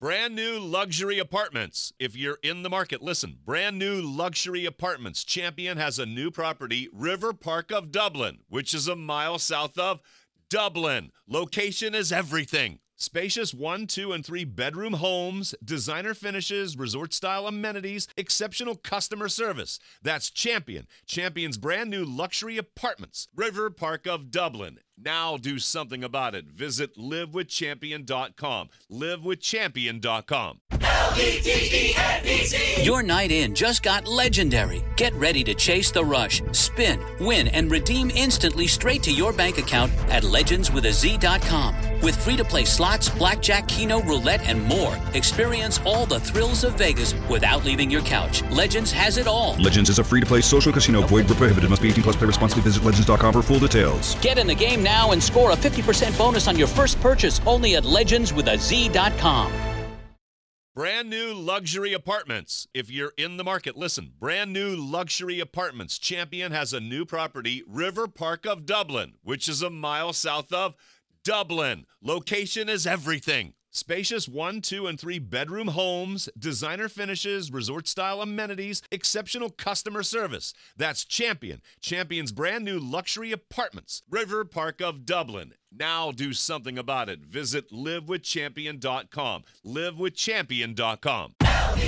Brand new luxury apartments. If you're in the market, listen. Brand new luxury apartments. Champion has a new property, River Park of Dublin, which is a mile south of Dublin. Location is everything. Spacious 1, 2, and 3 bedroom homes, designer finishes, resort-style amenities, exceptional customer service. That's Champion. Champion's brand new luxury apartments. River Park of Dublin. Now do something about it. Visit livewithchampion.com. Livewithchampion.com. LEGENDZ. Your night in just got legendary. Get ready to chase the rush, spin, win, and redeem instantly straight to your bank account at legendswithaz.com. With free-to-play slots, blackjack, keno, roulette, and more. Experience all the thrills of Vegas without leaving your couch. Legends has it all. Legends is a free-to-play social casino. Void where prohibited. Must be 18 plus. Play responsibly. Visit legends.com for full details. Get in the game now and score a 50% bonus on your first purchase only at legendswithaz.com. Brand new luxury apartments. If you're in the market, listen. Brand new luxury apartments. Champion has a new property, River Park of Dublin, which is a mile south of Dublin. Location is everything. Spacious 1, 2, and 3 bedroom homes, designer finishes, resort-style amenities, exceptional customer service. That's Champion. Champion's brand new luxury apartments. River Park of Dublin. Now do something about it. Visit livewithchampion.com. Livewithchampion.com.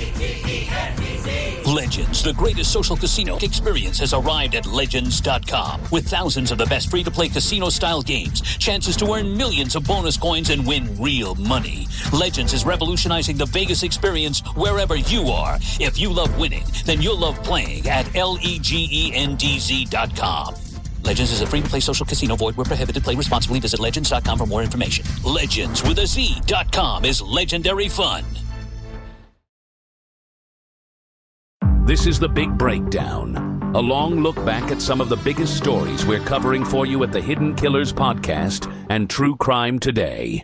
Legends, the greatest social casino experience, has arrived at Legends.com. With thousands of the best free-to-play casino-style games, chances to earn millions of bonus coins and win real money. Legends is revolutionizing the Vegas experience wherever you are. If you love winning, then you'll love playing at LEGENDZ.com. Legends is a free-to-play social casino. Void where prohibited. Play responsibly. Visit Legends.com for more information. Legends.com is legendary fun. This is The Big Breakdown, a long look back at some of the biggest stories we're covering for you at the Hidden Killers Podcast and True Crime Today.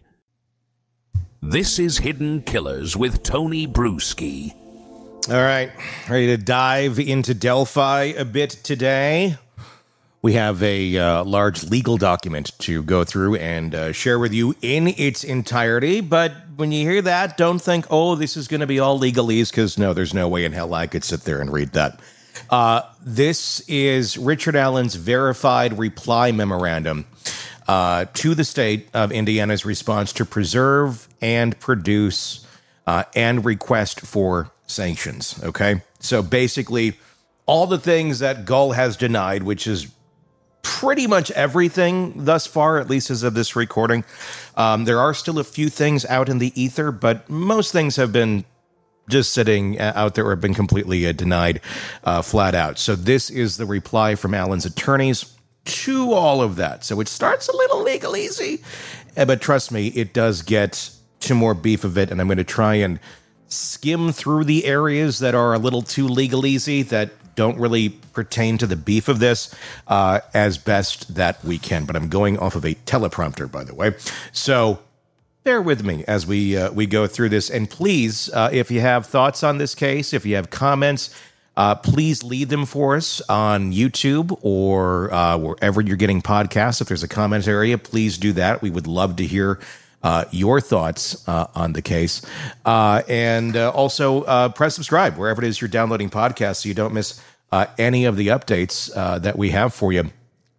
This is Hidden Killers with Tony Bruschi. All right, ready to dive into Delphi a bit today. We have a large legal document to go through and share with you in its entirety. But when you hear that, don't think, oh, this is going to be all legalese, because no, there's no way in hell I could sit there and read that. This is Richard Allen's verified reply memorandum to the state of Indiana's response to preserve and produce and request for sanctions. Okay, so basically all the things that Gull has denied, which is pretty much everything thus far, at least as of this recording. There are still a few things out in the ether, but most things have been just sitting out there or have been completely denied flat out. So this is the reply from Allen's attorneys to all of that. So it starts a little legal-easy, but trust me, it does get to more beef of it, and I'm going to try and skim through the areas that are a little too legal-easy, that don't really pertain to the beef of this, as best that we can. But I'm going off of a teleprompter, by the way. So bear with me as we go through this. And please, if you have thoughts on this case, if you have comments, please leave them for us on YouTube or wherever you're getting podcasts. If there's a comment area, please do that. We would love to hear your thoughts on the case. And also press subscribe wherever it is you're downloading podcasts so you don't miss any of the updates that we have for you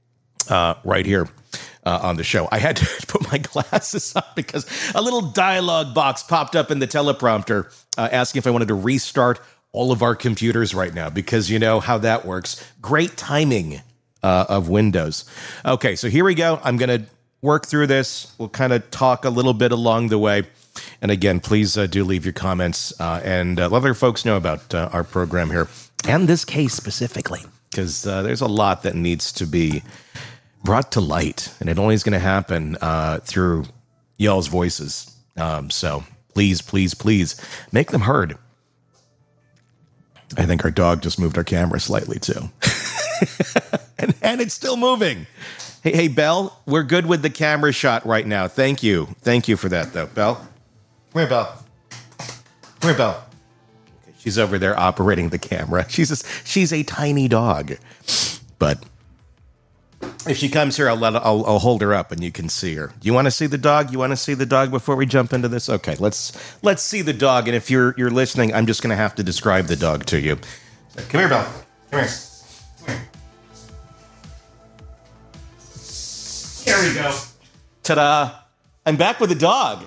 right here on the show. I had to put my glasses on because a little dialogue box popped up in the teleprompter asking if I wanted to restart all of our computers right now, because you know how that works. Great timing of Windows. Okay, so here we go. I'm going to work through this. We'll kind of talk a little bit along the way. And again, please do leave your comments and let other folks know about our program here and this case specifically, because there's a lot that needs to be brought to light, and it only is going to happen through y'all's voices. So please, please, please make them heard. I think our dog just moved our camera slightly too. and it's still moving. Hey, Belle, we're good with the camera shot right now. Thank you. Thank you for that, though. Belle? Come here, Belle. Come here, Belle. Okay, she's over there operating the camera. She's a tiny dog. But If she comes here, I'll hold her up and you can see her. Do you want to see the dog? You want to see the dog before we jump into this? Okay, let's see the dog. And if you're listening, I'm just going to have to describe the dog to you. So, come here, Bella. Come here. Come here. There we go. Ta-da! I'm back with the dog.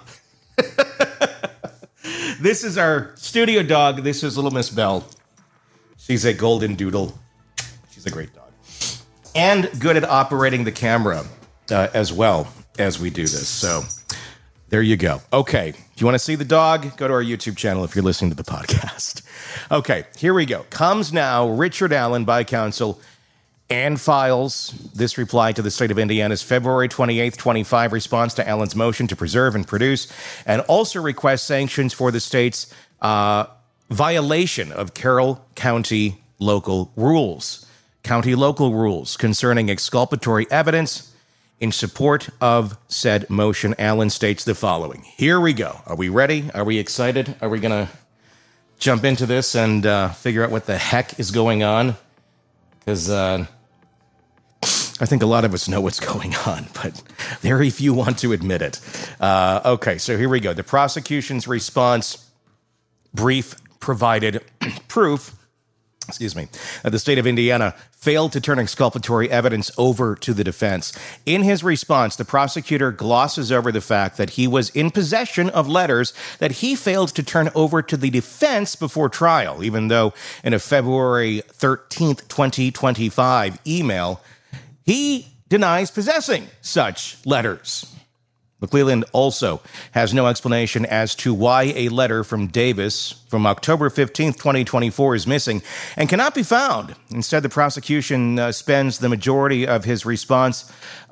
This is our studio dog. This is little Miss Belle. She's a golden doodle. She's a great dog. And good at operating the camera as well as we do this. So there you go. Okay. If you want to see the dog, go to our YouTube channel if you're listening to the podcast. Okay, here we go. Comes now Richard Allen by counsel and files this reply to the state of Indiana's February 28th, 25 response to Allen's motion to preserve and produce, and also requests sanctions for the state's violation of Carroll County local rules. County local rules concerning exculpatory evidence in support of said motion. Allen states the following. Here we go. Are we ready? Are we excited? Are we going to jump into this and figure out what the heck is going on? Because I think a lot of us know what's going on, but very few want to admit it. Okay, so here we go. The prosecution's response brief provided proof, that the state of Indiana failed to turn exculpatory evidence over to the defense. In his response, the prosecutor glosses over the fact that he was in possession of letters that he failed to turn over to the defense before trial, even though in a February 13th, 2025 email, he denies possessing such letters. McClelland also has no explanation as to why a letter from Davis from October 15th, 2024 is missing and cannot be found. Instead, the prosecution spends the majority of his response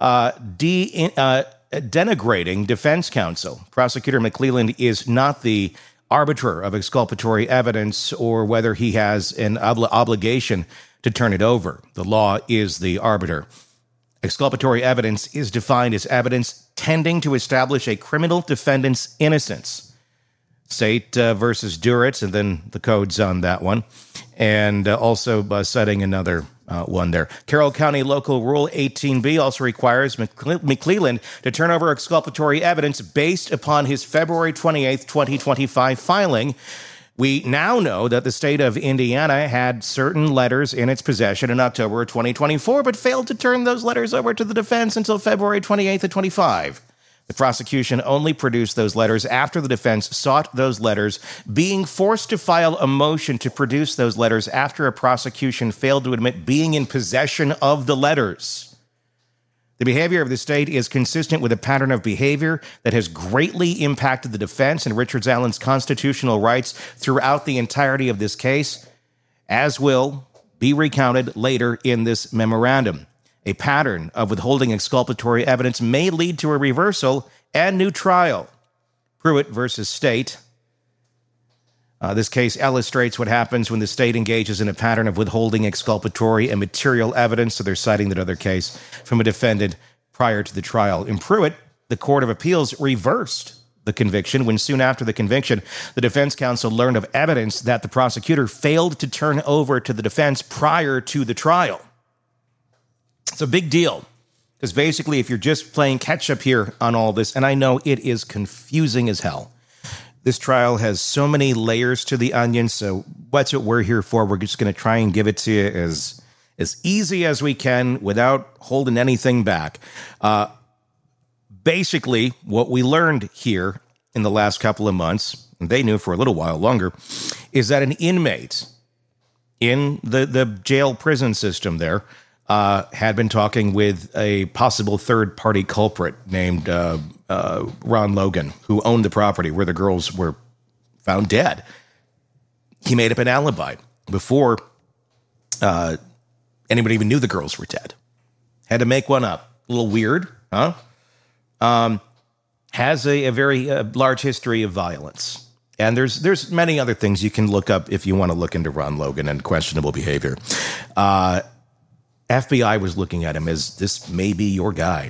denigrating defense counsel. Prosecutor McClelland is not the arbiter of exculpatory evidence or whether he has an obligation to turn it over. The law is the arbiter. Exculpatory evidence is defined as evidence tending to establish a criminal defendant's innocence. State versus Duritz, and then the codes on that one. And also citing another one there. Carroll County Local Rule 18B also requires McClelland to turn over exculpatory evidence based upon his February 28th, 2025 filing. We now know that the state of Indiana had certain letters in its possession in October 2024, but failed to turn those letters over to the defense until February 28th of 25. The prosecution only produced those letters after the defense sought those letters, being forced to file a motion to produce those letters after a prosecution failed to admit being in possession of the letters. The behavior of the state is consistent with a pattern of behavior that has greatly impacted the defense and Richard Allen's constitutional rights throughout the entirety of this case, as will be recounted later in this memorandum. A pattern of withholding exculpatory evidence may lead to a reversal and new trial. Pruitt versus State. This case illustrates what happens when the state engages in a pattern of withholding exculpatory and material evidence, so they're citing that other case, from a defendant prior to the trial. In Pruitt, the Court of Appeals reversed the conviction when soon after the conviction, the defense counsel learned of evidence that the prosecutor failed to turn over to the defense prior to the trial. It's a big deal, because basically if you're just playing catch-up here on all this, and I know it is confusing as hell, this trial has so many layers to the onion, so what's what we're here for. We're just going to try and give it to you as easy as we can without holding anything back. Basically, what we learned here in the last couple of months, and they knew for a little while longer, is that an inmate in the jail prison system there had been talking with a possible third-party culprit named Ron Logan, who owned the property where the girls were found dead. He made up an alibi before anybody even knew the girls were dead. Had to make one up. A little weird, huh? Has a very large history of violence. And there's many other things you can look up if you want to look into Ron Logan and questionable behavior. FBI was looking at him as this may be your guy.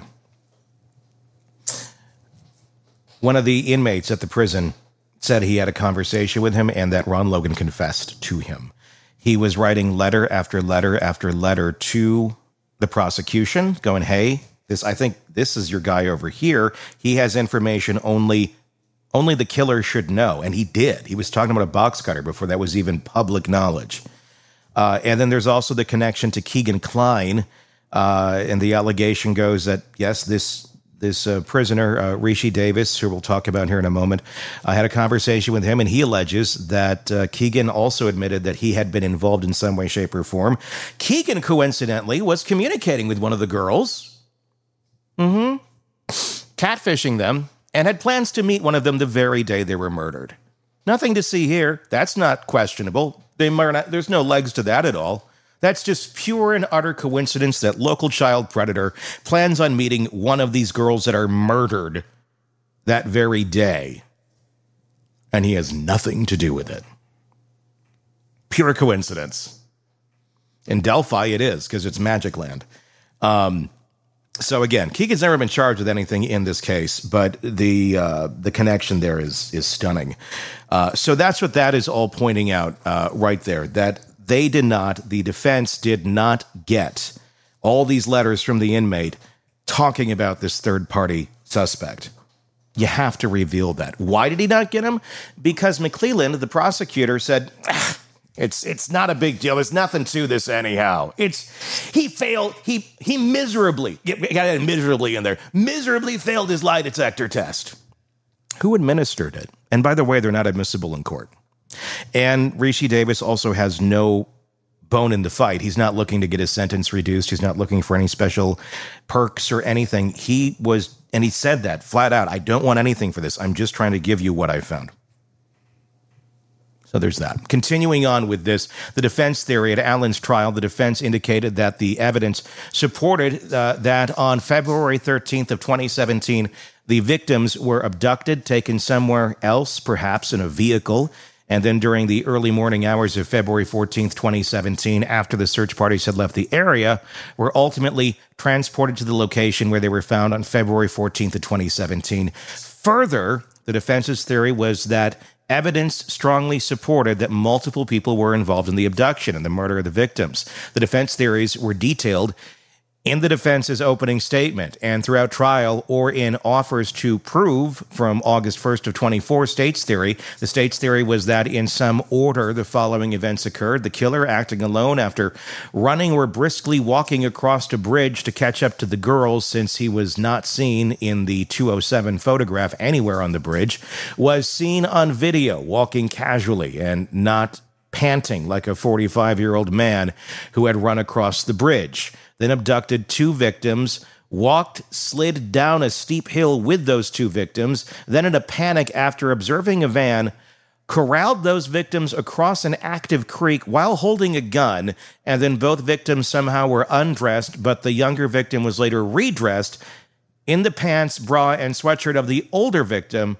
One of the inmates at the prison said he had a conversation with him and that Ron Logan confessed to him. He was writing letter after letter after letter to the prosecution going, hey, I think this is your guy over here. He has information only the killer should know. And he did. He was talking about a box cutter before that was even public knowledge. And then there's also the connection to Keegan Kline. And the allegation goes that, yes, this prisoner, Rishi Davis, who we'll talk about here in a moment, I had a conversation with him, and he alleges that Keegan also admitted that he had been involved in some way, shape, or form. Keegan, coincidentally, was communicating with one of the girls, catfishing them, and had plans to meet one of them the very day they were murdered. Nothing to see here. That's not questionable. There's no legs to that at all. That's just pure and utter coincidence that local child predator plans on meeting one of these girls that are murdered that very day. And he has nothing to do with it. Pure coincidence. In Delphi it is, because it's Magic Land. So again, Keegan's never been charged with anything in this case, but the connection there is stunning. So that's what that is all pointing out right there, that the defense did not get all these letters from the inmate talking about this third-party suspect. You have to reveal that. Why did he not get him? Because McClelland, the prosecutor, said, it's not a big deal. There's nothing to this anyhow. He failed. He miserably, got miserably in there, miserably failed his lie detector test. Who administered it? And by the way, they're not admissible in court. And Rishi Davis also has no bone in the fight. He's not looking to get his sentence reduced. He's not looking for any special perks or anything. And he said that flat out. I don't want anything for this. I'm just trying to give you what I found. So there's that. Continuing on with this, the defense theory at Allen's trial, the defense indicated that the evidence supported that on February 13th of 2017, the victims were abducted, taken somewhere else, perhaps in a vehicle, and then during the early morning hours of February 14th, 2017, after the search parties had left the area, were ultimately transported to the location where they were found on February 14th of 2017. Further, the defense's theory was that evidence strongly supported that multiple people were involved in the abduction and the murder of the victims. The defense theories were detailed in the defense's opening statement and throughout trial, or in offers to prove from August 1st of 24 state's theory. The state's theory was that in some order the following events occurred. The killer, acting alone after running or briskly walking across a bridge to catch up to the girls, since he was not seen in the 207 photograph anywhere on the bridge, was seen on video walking casually and not panting like a 45-year-old man who had run across the bridge. Then abducted two victims, slid down a steep hill with those two victims, then in a panic after observing a van, corralled those victims across an active creek while holding a gun, and then both victims somehow were undressed, but the younger victim was later redressed in the pants, bra, and sweatshirt of the older victim,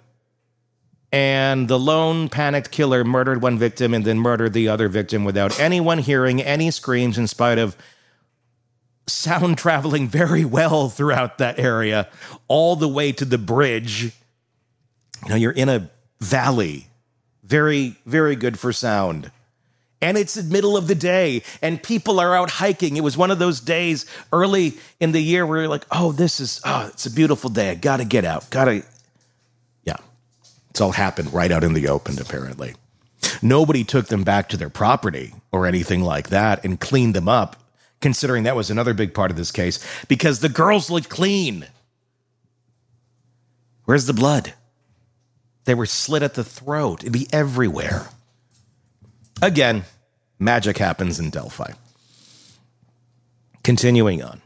and the lone panicked killer murdered one victim and then murdered the other victim without anyone hearing any screams, in spite of sound traveling very well throughout that area, all the way to the bridge. Now you're in a valley. Very, very good for sound. And it's the middle of the day, and people are out hiking. It was one of those days early in the year where you're like, it's a beautiful day. I gotta get out. Yeah. It's all happened right out in the open, apparently. Nobody took them back to their property or anything like that and cleaned them up, considering that was another big part of this case, because the girls looked clean. Where's the blood? They were slit at the throat. It'd be everywhere. Again, magic happens in Delphi. Continuing on.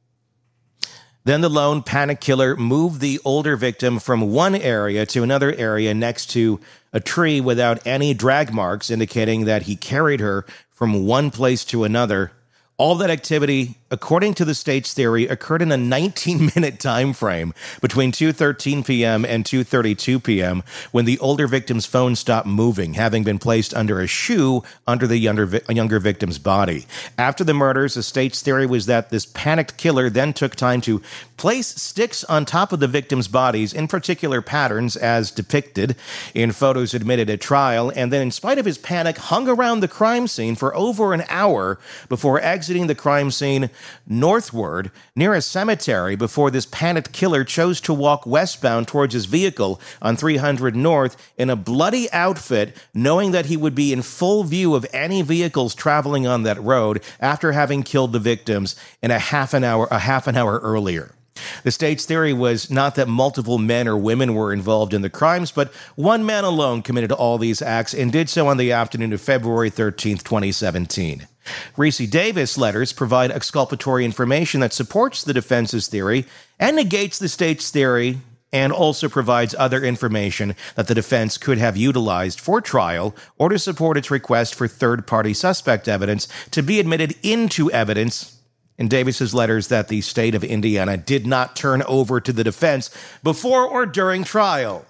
Then the lone panic killer moved the older victim from one area to another area next to a tree without any drag marks, indicating that he carried her from one place to another. All that activity, according to the state's theory, occurred in a 19-minute time frame between 2:13 p.m. and 2:32 p.m. when the older victim's phone stopped moving, having been placed under a shoe under the younger victim's body. After the murders, the state's theory was that this panicked killer then took time to place sticks on top of the victims' bodies in particular patterns as depicted in photos admitted at trial, and then, in spite of his panic, hung around the crime scene for over an hour before exiting the crime scene northward near a cemetery before this panicked killer chose to walk westbound towards his vehicle on 300 North in a bloody outfit, knowing that he would be in full view of any vehicles traveling on that road after having killed the victims in a half an hour earlier. The state's theory was not that multiple men or women were involved in the crimes, but one man alone committed all these acts and did so on the afternoon of February 13, 2017. Reese Davis letters provide exculpatory information that supports the defense's theory and negates the state's theory, and also provides other information that the defense could have utilized for trial or to support its request for third-party suspect evidence to be admitted into evidence in Davis's letters that the state of Indiana did not turn over to the defense before or during trial.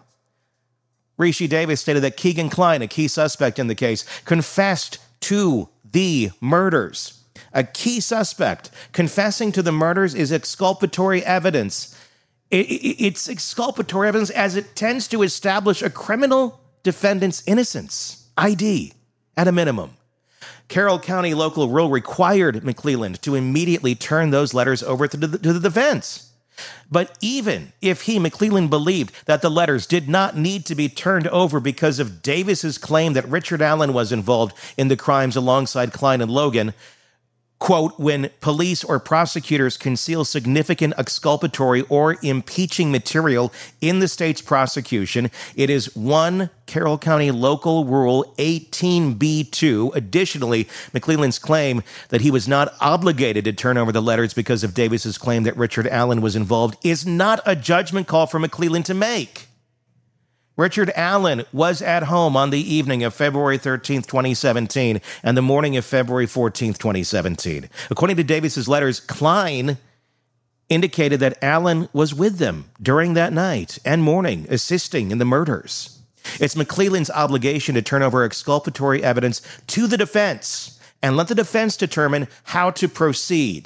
Rishi Davis stated that Keegan Kline, a key suspect in the case, confessed to the murders. A key suspect confessing to the murders is exculpatory evidence. It's exculpatory evidence as it tends to establish a criminal defendant's innocence. ID, at a minimum. Carroll County local rule required McClelland to immediately turn those letters over to the defense. But even if he, McClelland, believed that the letters did not need to be turned over because of Davis's claim that Richard Allen was involved in the crimes alongside Kline and Logan, quote, when police or prosecutors conceal significant exculpatory or impeaching material in the state's prosecution, it is 1 Carroll County Local Rule 18b2. Additionally, McClelland's claim that he was not obligated to turn over the letters because of Davis's claim that Richard Allen was involved is not a judgment call for McClelland to make. Richard Allen was at home on the evening of February 13th, 2017, and the morning of February 14th, 2017. According to Davis's letters, Kline indicated that Allen was with them during that night and morning, assisting in the murders. It's McClelland's obligation to turn over exculpatory evidence to the defense and let the defense determine how to proceed.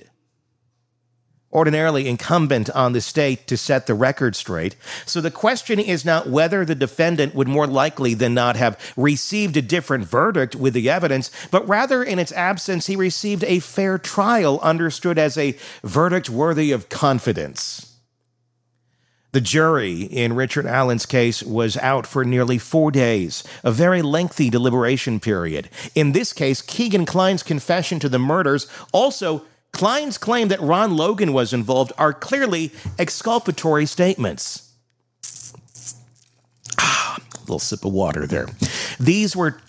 Ordinarily incumbent on the state to set the record straight. So the question is not whether the defendant would more likely than not have received a different verdict with the evidence, but rather in its absence, he received a fair trial understood as a verdict worthy of confidence. The jury in Richard Allen's case was out for nearly 4 days, a very lengthy deliberation period. In this case, Keegan Kline's confession to the murders also Kline's claim that Ron Logan was involved are clearly exculpatory statements. A little sip of water there. These were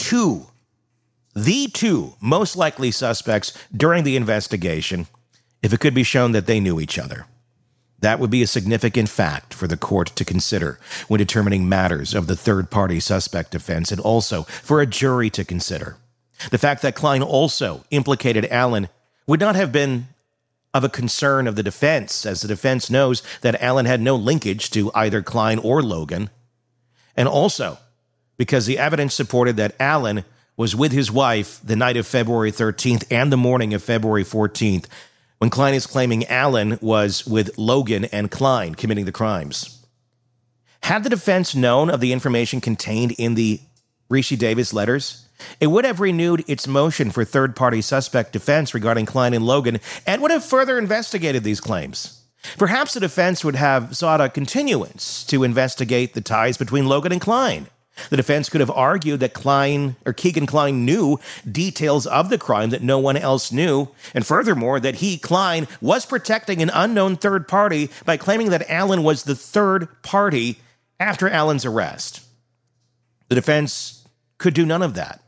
the two most likely suspects during the investigation, if it could be shown that they knew each other. That would be a significant fact for the court to consider when determining matters of the third-party suspect defense, and also for a jury to consider. The fact that Kline also implicated Allen would not have been of a concern of the defense, as the defense knows that Allen had no linkage to either Kline or Logan, and also because the evidence supported that Allen was with his wife the night of February 13th and the morning of February 14th, when Kline is claiming Allen was with Logan and Kline committing the crimes. Had the defense known of the information contained in the Rishi Davis letters, it would have renewed its motion for third-party suspect defense regarding Kline and Logan and would have further investigated these claims. Perhaps the defense would have sought a continuance to investigate the ties between Logan and Kline. The defense could have argued that Keegan Kline knew details of the crime that no one else knew, and furthermore, that he, Kline, was protecting an unknown third party by claiming that Allen was the third party after Allen's arrest. The defense could do none of that,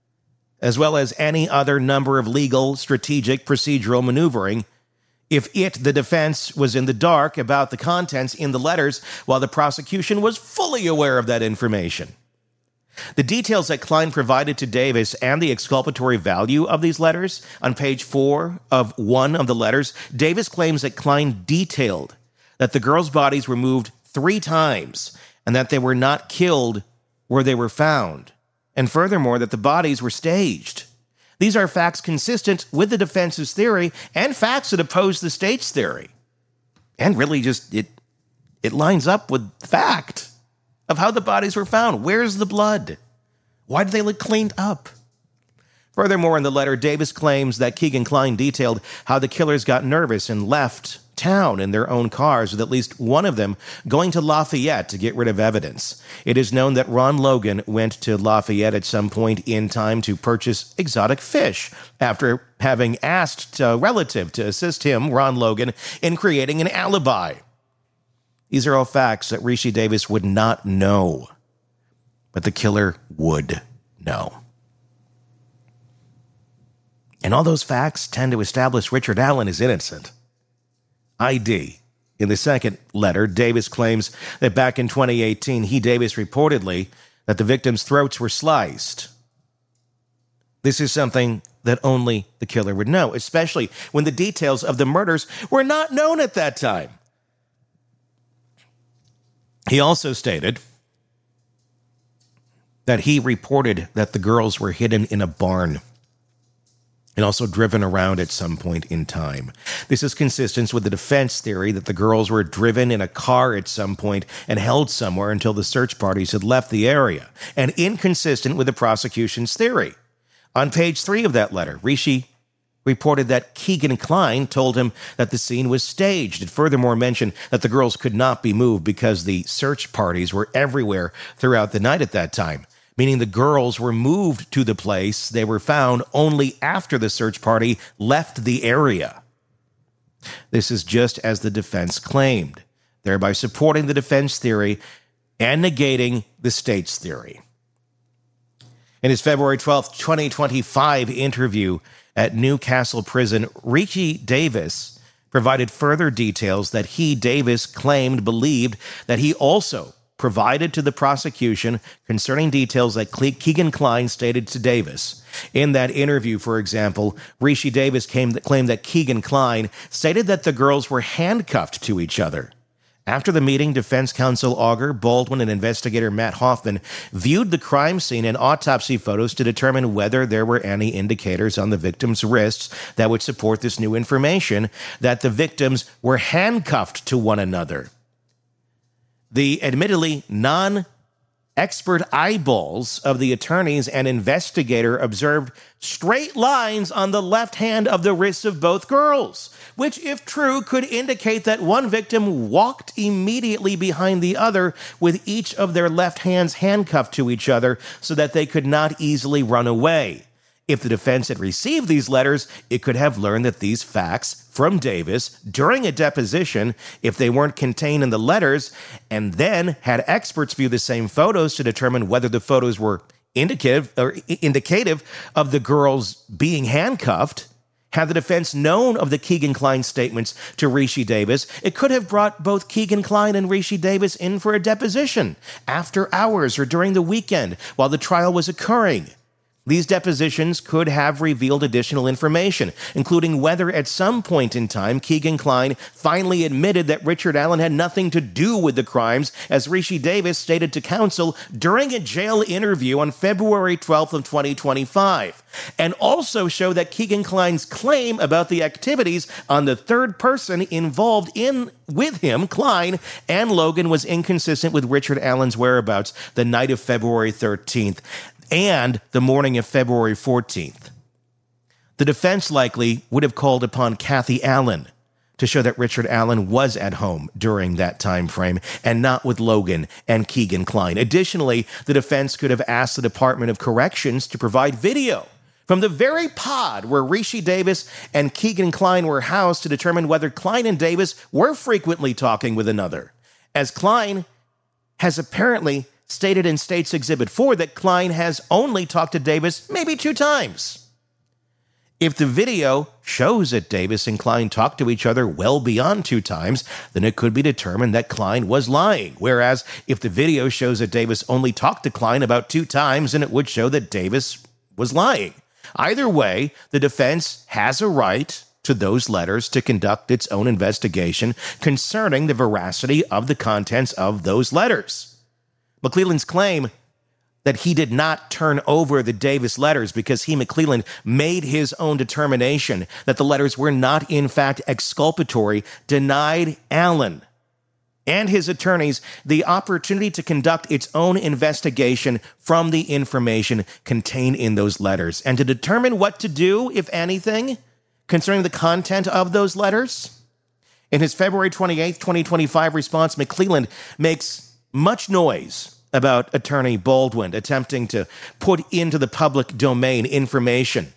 as well as any other number of legal, strategic, procedural maneuvering, if the defense, was in the dark about the contents in the letters while the prosecution was fully aware of that information. The details that Kline provided to Davis and the exculpatory value of these letters, on page 4 of one of the letters, Davis claims that Kline detailed that the girls' bodies were moved 3 times and that they were not killed where they were found, and furthermore that the bodies were staged. These are facts consistent with the defense's theory and facts that oppose the state's theory. And really just, it lines up with fact of how the bodies were found. Where's the blood? Why did they look cleaned up? Furthermore, in the letter, Davis claims that Keegan Kline detailed how the killers got nervous and left town in their own cars, with at least one of them going to Lafayette to get rid of evidence. It is known that Ron Logan went to Lafayette at some point in time to purchase exotic fish after having asked a relative to assist him, Ron Logan, in creating an alibi. These are all facts that Rishi Davis would not know, but the killer would know. And all those facts tend to establish Richard Allen is innocent. ID. In the second letter, Davis claims that back in 2018, Davis reportedly that the victims' throats were sliced. This is something that only the killer would know, especially when the details of the murders were not known at that time. He also stated that he reported that the girls were hidden in a barn and also driven around at some point in time. This is consistent with the defense theory that the girls were driven in a car at some point and held somewhere until the search parties had left the area, and inconsistent with the prosecution's theory. On page 3 of that letter, Rishi reported that Keegan Kline told him that the scene was staged. It furthermore mentioned that the girls could not be moved because the search parties were everywhere throughout the night at that time, meaning the girls were moved to the place they were found only after the search party left the area. This is just as the defense claimed, thereby supporting the defense theory and negating the state's theory. In his February 12, 2025 interview at Newcastle Prison, Rishi Davis provided further details that Davis believed that he also provided to the prosecution concerning details that Keegan Kline stated to Davis. In that interview, for example, Rishi Davis claimed that Keegan Kline stated that the girls were handcuffed to each other. After the meeting, defense counsel Auger Baldwin and investigator Matt Hoffman viewed the crime scene and autopsy photos to determine whether there were any indicators on the victims' wrists that would support this new information that the victims were handcuffed to one another. The admittedly non-expert eyeballs of the attorneys and investigator observed straight lines on the left hand of the wrists of both girls, which, if true, could indicate that one victim walked immediately behind the other with each of their left hands handcuffed to each other so that they could not easily run away. If the defense had received these letters, it could have learned that these facts from Davis during a deposition, if they weren't contained in the letters, and then had experts view the same photos to determine whether the photos were indicative of the girls being handcuffed. Had the defense known of the Keegan Kline statements to Rishi Davis, it could have brought both Keegan Kline and Rishi Davis in for a deposition after hours or during the weekend while the trial was occurring. These depositions could have revealed additional information, including whether at some point in time Keegan Kline finally admitted that Richard Allen had nothing to do with the crimes, as Rishi Davis stated to counsel during a jail interview on February 12th of 2025, and also show that Keegan Kline's claim about the activities on the third person involved with him, Kline, and Logan was inconsistent with Richard Allen's whereabouts the night of February 13th. And the morning of February 14th. The defense likely would have called upon Kathy Allen to show that Richard Allen was at home during that time frame and not with Logan and Keegan Kline. Additionally, the defense could have asked the Department of Corrections to provide video from the very pod where Rishi Davis and Keegan Kline were housed to determine whether Kline and Davis were frequently talking with another, as Kline has apparently stated in State's Exhibit 4 that Kline has only talked to Davis maybe 2 times. If the video shows that Davis and Kline talked to each other well beyond 2 times, then it could be determined that Kline was lying. Whereas if the video shows that Davis only talked to Kline about 2 times, then it would show that Davis was lying. Either way, the defense has a right to those letters to conduct its own investigation concerning the veracity of the contents of those letters. McClelland's claim that he did not turn over the Davis letters because McClelland, made his own determination that the letters were not in fact exculpatory, denied Allen and his attorneys the opportunity to conduct its own investigation from the information contained in those letters and to determine what to do, if anything, concerning the content of those letters. In his February 28, 2025 response, McClelland makes much noise about Attorney Baldwin attempting to put into the public domain information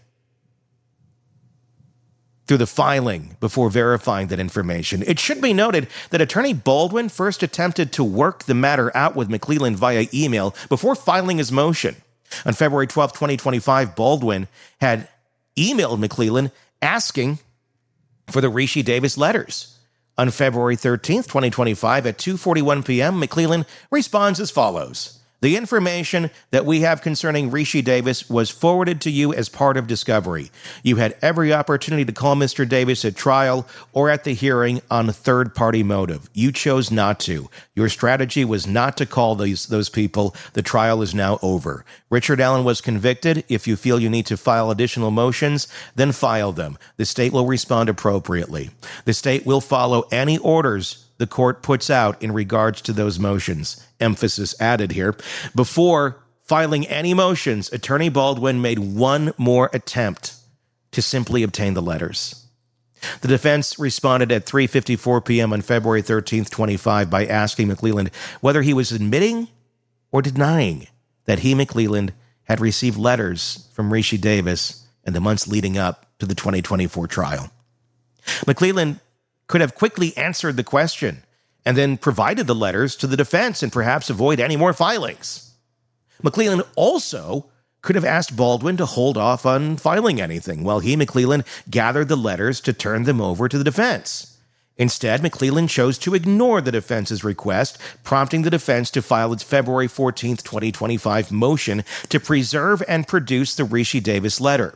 through the filing before verifying that information. It should be noted that Attorney Baldwin first attempted to work the matter out with McClelland via email before filing his motion. On February 12, 2025, Baldwin had emailed McClelland asking for the Rishi Davis letters. On February 13, 2025, at 2:41 p.m., McClelland responds as follows. The information that we have concerning Rishi Davis was forwarded to you as part of discovery. You had every opportunity to call Mr. Davis at trial or at the hearing on a third-party motive. You chose not to. Your strategy was not to call those people. The trial is now over. Richard Allen was convicted. If you feel you need to file additional motions, then file them. The state will respond appropriately. The state will follow any orders the court puts out in regards to those motions. Emphasis added here. Before filing any motions, Attorney Baldwin made one more attempt to simply obtain the letters. The defense responded at 3:54 p.m. on February 13th, 25, by asking McClelland whether he was admitting or denying that he, McClelland, had received letters from Rishi Davis in the months leading up to the 2024 trial. McClelland could have quickly answered the question and then provided the letters to the defense and perhaps avoid any more filings. McClelland also could have asked Baldwin to hold off on filing anything while he, McClelland, gathered the letters to turn them over to the defense. Instead, McClelland chose to ignore the defense's request, prompting the defense to file its February 14, 2025 motion to preserve and produce the Rishi Davis letter.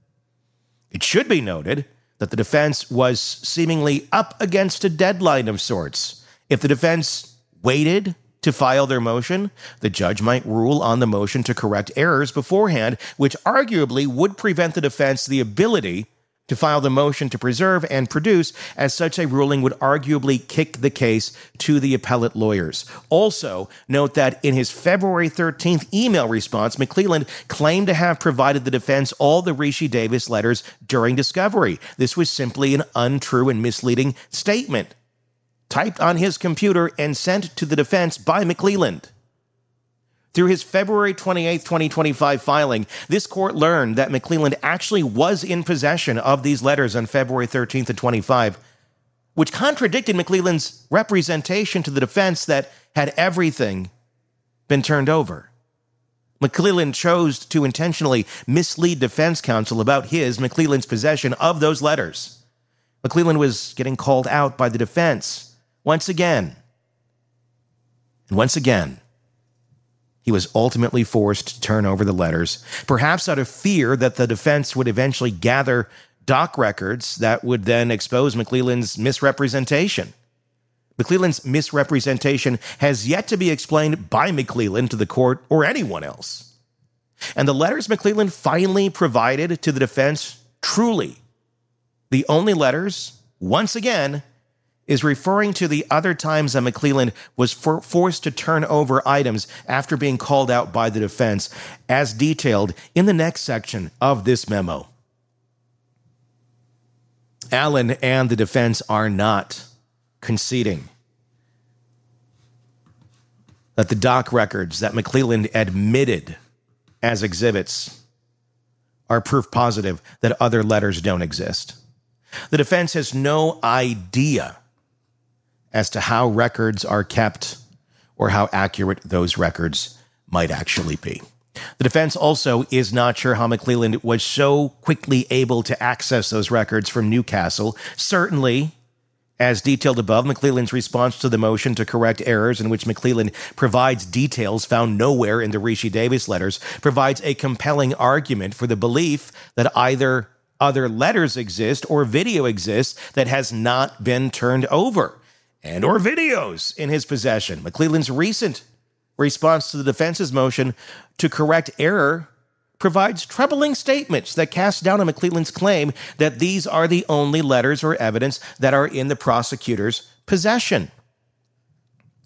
It should be noted that the defense was seemingly up against a deadline of sorts. If the defense waited to file their motion, the judge might rule on the motion to correct errors beforehand, which arguably would prevent the defense the ability to file the motion to preserve and produce, as such a ruling would arguably kick the case to the appellate lawyers. Also, note that in his February 13th email response, McClelland claimed to have provided the defense all the Rishi Davis letters during discovery. This was simply an untrue and misleading statement, typed on his computer and sent to the defense by McClelland. Through his February 28, 2025 filing, this court learned that McClelland actually was in possession of these letters on February 13th and 25, which contradicted McClelland's representation to the defense that had everything been turned over. McClelland chose to intentionally mislead defense counsel about McClelland's possession of those letters. McClelland was getting called out by the defense once again. And once again, he was ultimately forced to turn over the letters, perhaps out of fear that the defense would eventually gather doc records that would then expose McClelland's misrepresentation. McClelland's misrepresentation has yet to be explained by McClelland to the court or anyone else. And the letters McClelland finally provided to the defense, truly the only letters, once again, is referring to the other times that McClelland was forced to turn over items after being called out by the defense, as detailed in the next section of this memo. Allen and the defense are not conceding that the doc records that McClelland admitted as exhibits are proof positive that other letters don't exist. The defense has no idea as to how records are kept or how accurate those records might actually be. The defense also is not sure how McClelland was so quickly able to access those records from Newcastle. Certainly, as detailed above, McClelland's response to the motion to correct errors, in which McClelland provides details found nowhere in the Rishi Davis letters, provides a compelling argument for the belief that either other letters exist or video exists that has not been turned over, and or videos in his possession. McClelland's recent response to the defense's motion to correct error provides troubling statements that cast doubt on McClelland's claim that these are the only letters or evidence that are in the prosecutor's possession.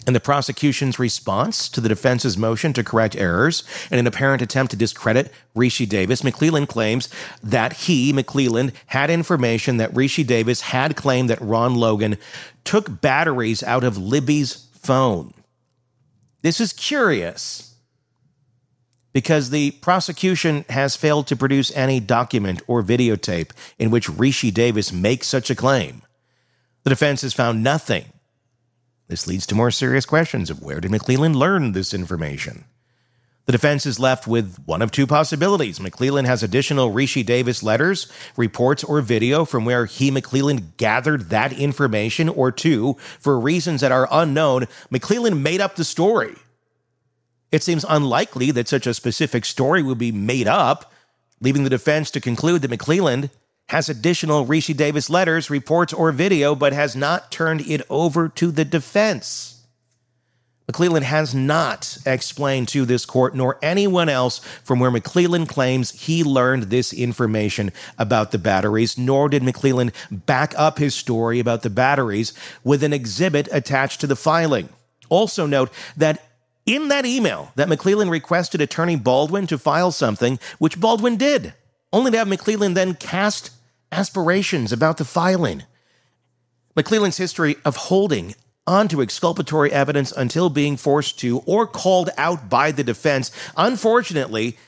In the prosecution's response to the defense's motion to correct errors in an apparent attempt to discredit Rishi Davis, McClelland claims that he, McClelland, had information that Rishi Davis had claimed that Ron Logan took batteries out of Libby's phone. This is curious because the prosecution has failed to produce any document or videotape in which Rishi Davis makes such a claim. The defense has found nothing. This leads to more serious questions of where did McClelland learn this information? The defense is left with one of two possibilities. McClelland has additional Rishi Davis letters, reports, or video from where he, McClelland, gathered that information, or two, for reasons that are unknown, McClelland made up the story. It seems unlikely that such a specific story would be made up, leaving the defense to conclude that McClelland has additional Rishi Davis letters, reports, or video, but has not turned it over to the defense. McClelland has not explained to this court, nor anyone else, from where McClelland claims he learned this information about the batteries, nor did McClelland back up his story about the batteries with an exhibit attached to the filing. Also note that in that email that McClelland requested Attorney Baldwin to file something, which Baldwin did, only to have McClelland then cast aspirations about the filing. McClelland's history of holding onto exculpatory evidence until being forced to or called out by the defense, unfortunately,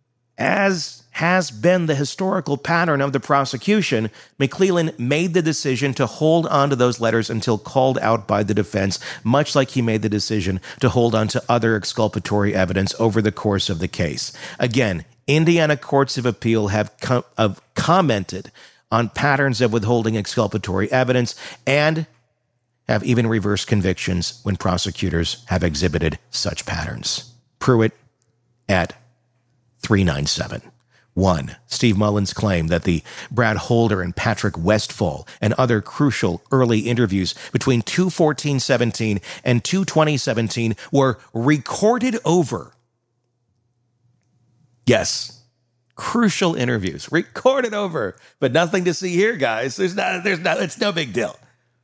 as has been the historical pattern of the prosecution, McClelland made the decision to hold on to those letters until called out by the defense, much like he made the decision to hold on to other exculpatory evidence over the course of the case. Again, Indiana courts of appeal have commented on patterns of withholding exculpatory evidence and have even reversed convictions when prosecutors have exhibited such patterns. Pruitt at 397. 1. Steve Mullen's claim that the Brad Holder and Patrick Westphal and other crucial early interviews between 2/14/17 and 2/20/17 were recorded over. Yes. Crucial interviews, recorded over, but nothing to see here, guys. It's no big deal.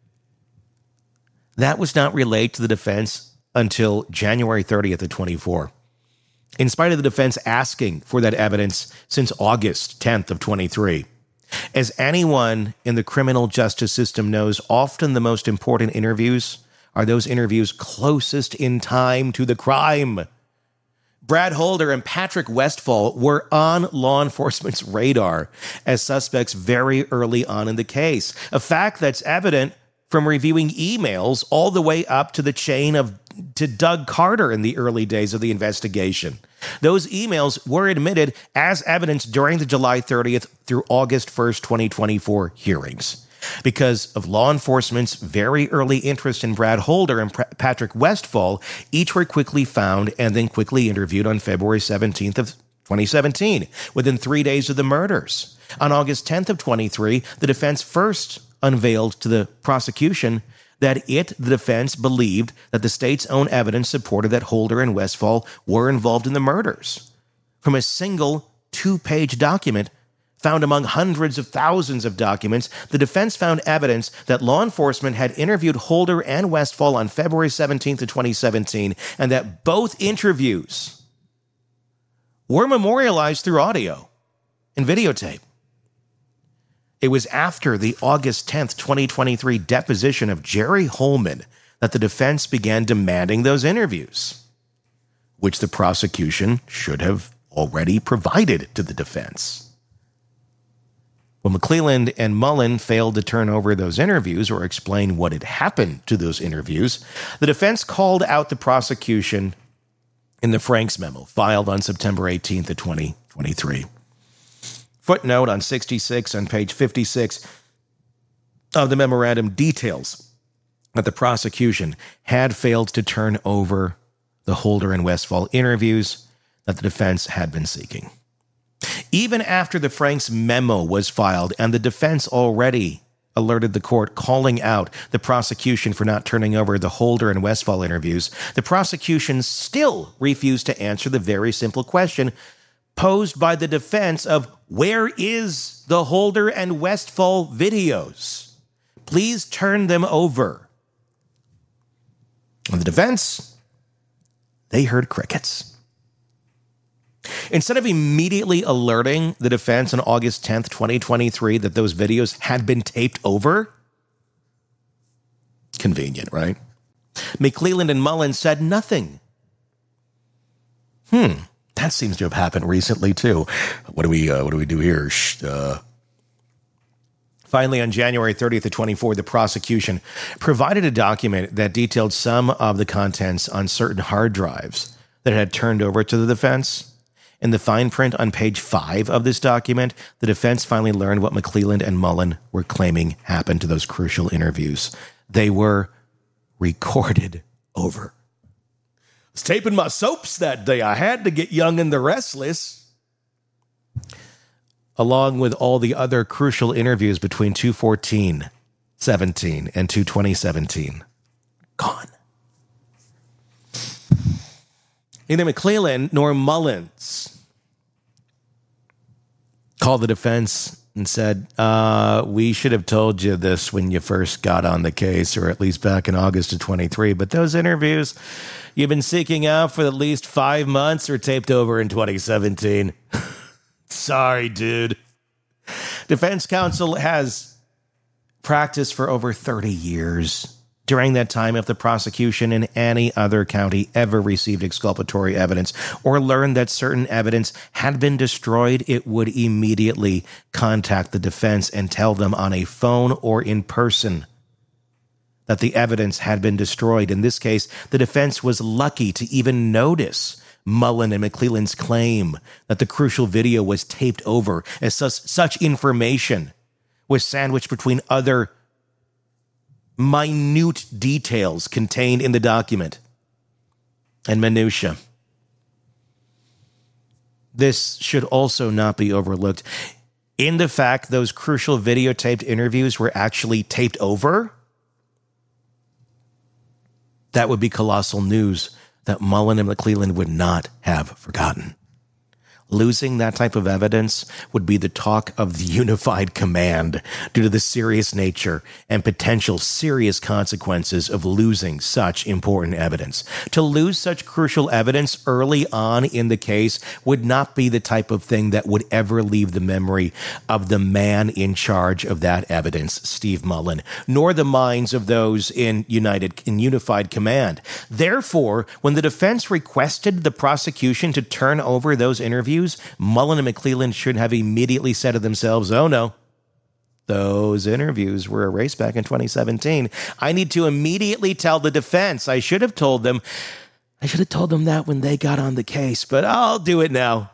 That was not relayed to the defense until January 30th of 24. In spite of the defense asking for that evidence since August 10th of 23. As anyone in the criminal justice system knows, often the most important interviews are those interviews closest in time to the crime. Brad Holder and Patrick Westphal were on law enforcement's radar as suspects very early on in the case, a fact that's evident from reviewing emails all the way up to the chain to Doug Carter in the early days of the investigation. Those emails were admitted as evidence during the July 30th through August 1st, 2024 hearings. Because of law enforcement's very early interest in Brad Holder and Patrick Westphal, each were quickly found and then quickly interviewed on February 17th of 2017, within 3 days of the murders. On August 10th of 23, the defense first unveiled to the prosecution that the defense, believed that the state's own evidence supported that Holder and Westphal were involved in the murders. From a single 2-page document found among hundreds of thousands of documents, the defense found evidence that law enforcement had interviewed Holder and Westphal on February 17th of 2017, and that both interviews were memorialized through audio and videotape. It was after the August 10th, 2023 deposition of Jerry Holman that the defense began demanding those interviews, which the prosecution should have already provided to the defense. When McClelland and Mullen failed to turn over those interviews or explain what had happened to those interviews, the defense called out the prosecution in the Franks memo filed on September 18th of 2023. Footnote on 66 on page 56 of the memorandum details that the prosecution had failed to turn over the Holder and Westphal interviews that the defense had been seeking. Even after the Franks memo was filed and the defense already alerted the court calling out the prosecution for not turning over the Holder and Westphal interviews, the prosecution still refused to answer the very simple question posed by the defense of where is the Holder and Westphal videos? Please turn them over. The defense, they heard crickets. Instead of immediately alerting the defense on August 10th, 2023, that those videos had been taped over, convenient, right? McClelland and Mullen said nothing. That seems to have happened recently, too. What do we do here? Finally, on January 30th of 24, the prosecution provided a document that detailed some of the contents on certain hard drives that it had turned over to the defense. In the fine print on page 5 of this document, the defense finally learned what McClelland and Mullen were claiming happened to those crucial interviews. They were recorded over. I was taping my soaps that day. I had to get Young and the Restless. Along with all the other crucial interviews between 2/14/17 and 2/20/17. Gone. Neither McClelland nor Mullins called the defense and said, we should have told you this when you first got on the case, or at least back in August of 23. But those interviews you've been seeking out for at least 5 months are taped over in 2017. Sorry, dude. Defense counsel has practiced for over 30 years. During that time, if the prosecution in any other county ever received exculpatory evidence or learned that certain evidence had been destroyed, it would immediately contact the defense and tell them on a phone or in person that the evidence had been destroyed. In this case, the defense was lucky to even notice Mullen and McClelland's claim that the crucial video was taped over, as such information was sandwiched between other minute details contained in the document and minutia. This should also not be overlooked. In the fact those crucial videotaped interviews were actually taped over, that would be colossal news that Mullen and McClelland would not have forgotten. Losing that type of evidence would be the talk of the unified command due to the serious nature and potential serious consequences of losing such important evidence. To lose such crucial evidence early on in the case would not be the type of thing that would ever leave the memory of the man in charge of that evidence, Steve Mullen, nor the minds of those in unified command. Therefore, when the defense requested the prosecution to turn over those interviews, Mullen and McClelland should have immediately said to themselves, oh no, those interviews were erased back in 2017. I need to immediately tell the defense. I should have told them that when they got on the case, but I'll do it now.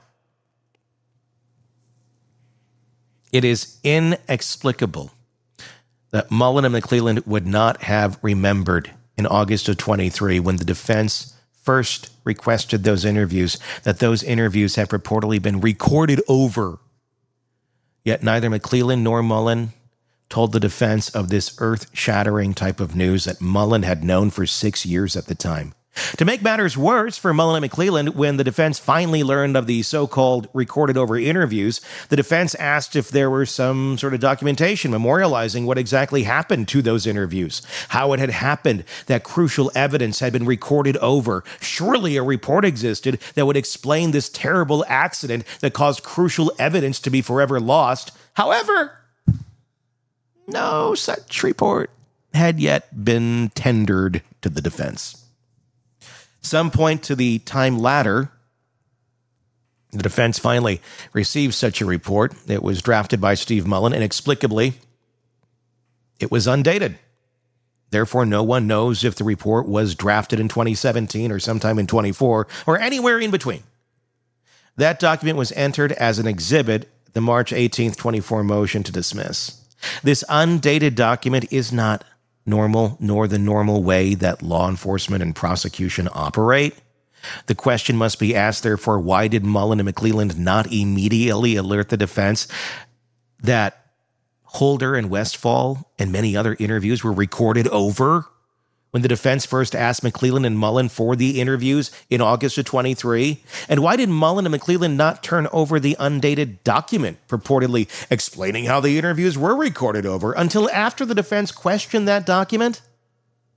It is inexplicable that Mullen and McClelland would not have remembered in August of 23 when the defense first requested those interviews, that those interviews had purportedly been recorded over. Yet neither McClelland nor Mullen told the defense of this earth-shattering type of news that Mullen had known for 6 years at the time. To make matters worse for Mullen and McClelland, when the defense finally learned of the so-called recorded-over interviews, the defense asked if there were some sort of documentation memorializing what exactly happened to those interviews, how it had happened that crucial evidence had been recorded over. Surely a report existed that would explain this terrible accident that caused crucial evidence to be forever lost. However, no such report had yet been tendered to the defense. Some point to the time ladder, the defense finally received such a report. It was drafted by Steve Mullen. Inexplicably, it was undated. Therefore, no one knows if the report was drafted in 2017 or sometime in 24 or anywhere in between. That document was entered as an exhibit, the March 18th, 24 motion to dismiss. This undated document is not normal, nor the normal way that law enforcement and prosecution operate. The question must be asked, therefore, why did Mullen and McClelland not immediately alert the defense that Holder and Westfall and many other interviews were recorded over when the defense first asked McClelland and Mullen for the interviews in August of 23? And why did Mullen and McClelland not turn over the undated document purportedly explaining how the interviews were recorded over until after the defense questioned that document?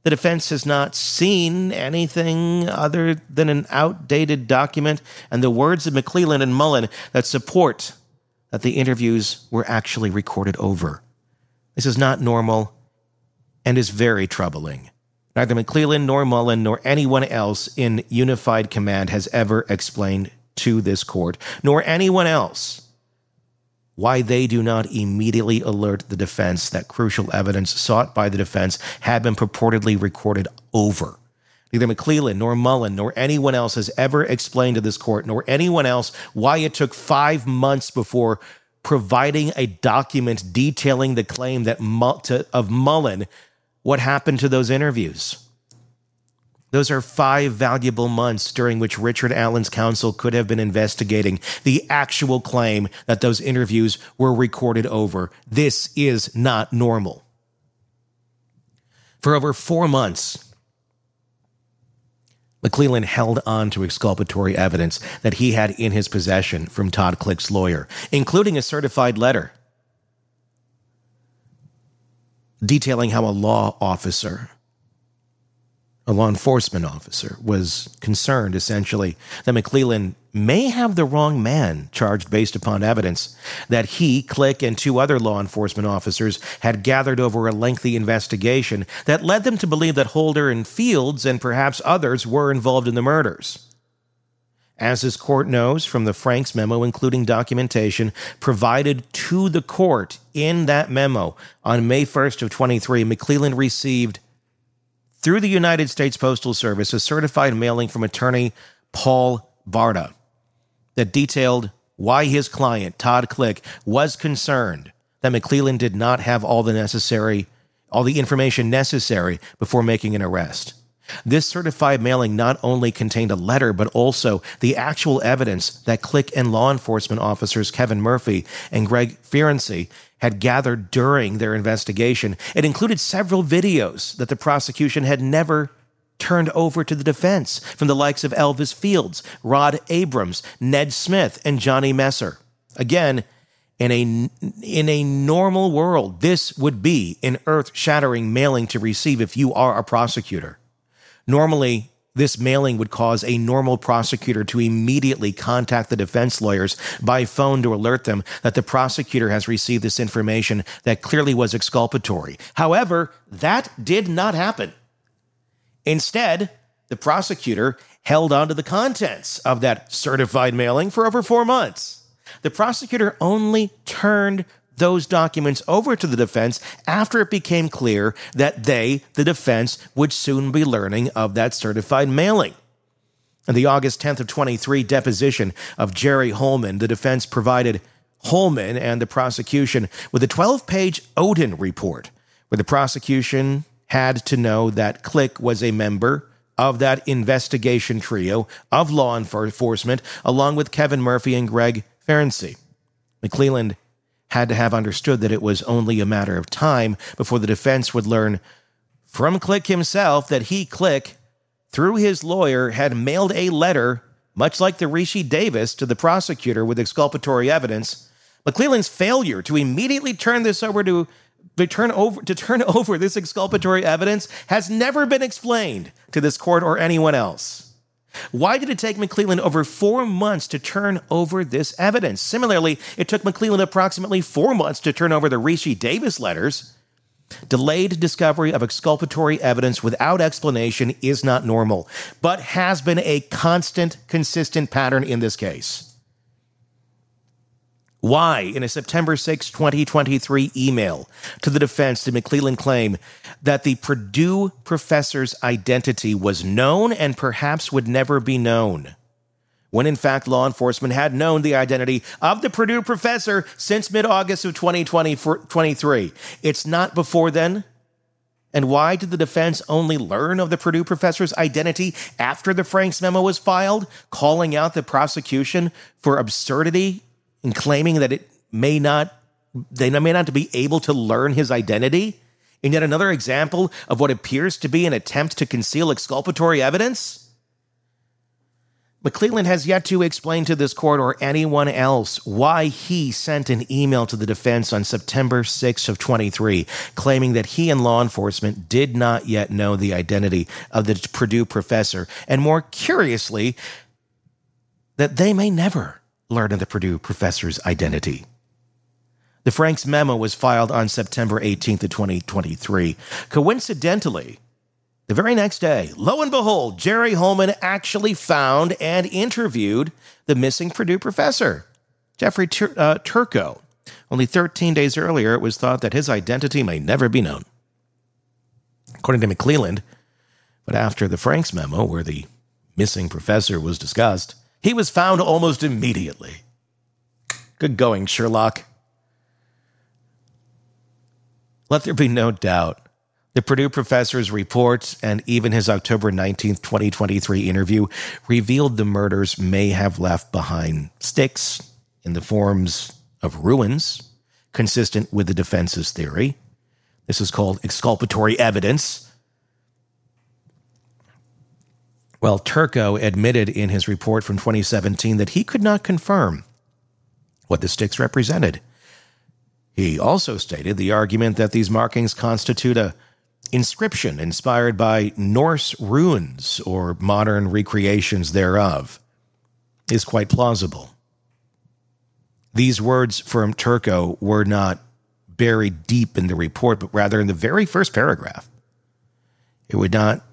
The defense has not seen anything other than an outdated document and the words of McClelland and Mullen that support that the interviews were actually recorded over. This is not normal and is very troubling. Neither McClelland nor Mullen nor anyone else in Unified Command has ever explained to this court, nor anyone else, why they do not immediately alert the defense that crucial evidence sought by the defense had been purportedly recorded over. Neither McClelland nor Mullen nor anyone else has ever explained to this court, nor anyone else, why it took 5 months before providing a document detailing the claim that of Mullen, what happened to those interviews. Those are 5 valuable months during which Richard Allen's counsel could have been investigating the actual claim that those interviews were recorded over. This is not normal. For over 4 months, McClelland held on to exculpatory evidence that he had in his possession from Todd Klick's lawyer, including a certified letter detailing how a law enforcement officer, was concerned, essentially, that McClelland may have the wrong man charged based upon evidence that he, Klick, and 2 other law enforcement officers had gathered over a lengthy investigation that led them to believe that Holder and Fields and perhaps others were involved in the murders. As this court knows from the Franks memo, including documentation provided to the court in that memo on May 1st of 23, McClelland received, through the United States Postal Service, a certified mailing from attorney Paul Barta that detailed why his client, Todd Klick, was concerned that McClelland did not have all the information necessary before making an arrest. This certified mailing not only contained a letter, but also the actual evidence that Klick and law enforcement officers Kevin Murphy and Greg Ferenczi had gathered during their investigation. It included several videos that the prosecution had never turned over to the defense from the likes of Elvis Fields, Rod Abrams, Ned Smith, and Johnny Messer. Again, in a normal world, this would be an earth-shattering mailing to receive if you are a prosecutor. Normally, this mailing would cause a normal prosecutor to immediately contact the defense lawyers by phone to alert them that the prosecutor has received this information that clearly was exculpatory. However, that did not happen. Instead, the prosecutor held on to the contents of that certified mailing for over 4 months. The prosecutor only turned those documents over to the defense after it became clear that they, the defense, would soon be learning of that certified mailing. In the August 10th of 23 deposition of Jerry Holman, the defense provided Holman and the prosecution with a 12-page Odin report, where the prosecution had to know that Klick was a member of that investigation trio of law enforcement, along with Kevin Murphy and Greg Ferenczi. McClelland had to have understood that it was only a matter of time before the defense would learn from Klick himself that he, Klick, through his lawyer, had mailed a letter, much like the Rishi Davis, to the prosecutor with exculpatory evidence. McClelland's failure to immediately turn over this exculpatory evidence has never been explained to this court or anyone else. Why did it take McClelland over 4 months to turn over this evidence? Similarly, it took McClelland approximately 4 months to turn over the Rishi Davis letters. Delayed discovery of exculpatory evidence without explanation is not normal, but has been a consistent pattern in this case. Why, in a September 6, 2023 email to the defense, did McClelland claim that the Purdue professor's identity was known and perhaps would never be known, when in fact law enforcement had known the identity of the Purdue professor since mid-August of 2023? It's not before then. And why did the defense only learn of the Purdue professor's identity after the Franks memo was filed, calling out the prosecution for absurdity in claiming that they may not be able to learn his identity? In yet another example of what appears to be an attempt to conceal exculpatory evidence? McClelland has yet to explain to this court or anyone else why he sent an email to the defense on September 6th of 23, claiming that he and law enforcement did not yet know the identity of the Purdue professor, and more curiously, that they may never learn of the Purdue professor's identity. The Franks memo was filed on September 18th of 2023. Coincidentally, the very next day, lo and behold, Jerry Holman actually found and interviewed the missing Purdue professor, Jeffrey Turco. Only 13 days earlier, it was thought that his identity may never be known. According to McClelland, but after the Franks memo, where the missing professor was discussed, he was found almost immediately. Good going, Sherlock. Let there be no doubt, the Purdue professor's report and even his October 19th, 2023 interview revealed the murders may have left behind sticks in the forms of ruins, consistent with the defense's theory. This is called exculpatory evidence. Well, Turco admitted in his report from 2017 that he could not confirm what the sticks represented. He also stated the argument that these markings constitute a inscription inspired by Norse runes or modern recreations thereof is quite plausible. These words from Turco were not buried deep in the report, but rather in the very first paragraph. It would not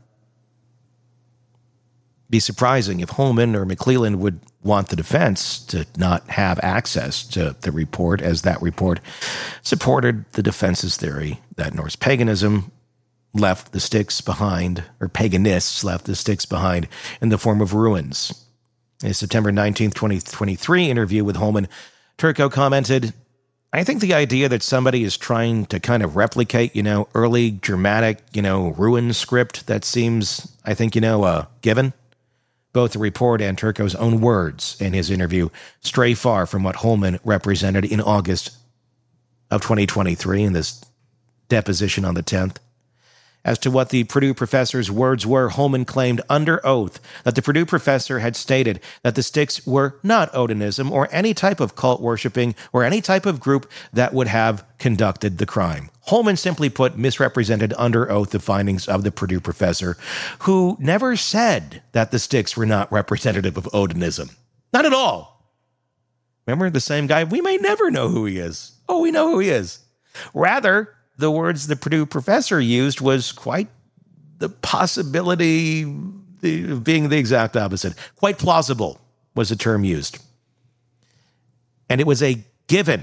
be surprising if Holman or McClelland would want the defense to not have access to the report, as that report supported the defense's theory that Norse paganism left the sticks behind, or paganists left the sticks behind in the form of ruins. In a September 19th, 2023 interview with Holman, Turco commented, "I think the idea that somebody is trying to kind of replicate, early Germanic, ruin script, that seems, I think, given." Both the report and Turco's own words in his interview stray far from what Holman represented in August of 2023 in this deposition on the 10th. As to what the Purdue professor's words were, Holman claimed under oath that the Purdue professor had stated that the sticks were not Odinism or any type of cult worshipping or any type of group that would have conducted the crime. Holman, simply put, misrepresented under oath the findings of the Purdue professor, who never said that the sticks were not representative of Odinism. Not at all. Remember the same guy? We may never know who he is. Oh, we know who he is. Rather, the words the Purdue professor used was quite the possibility of being the exact opposite. Quite plausible was the term used. And it was a given.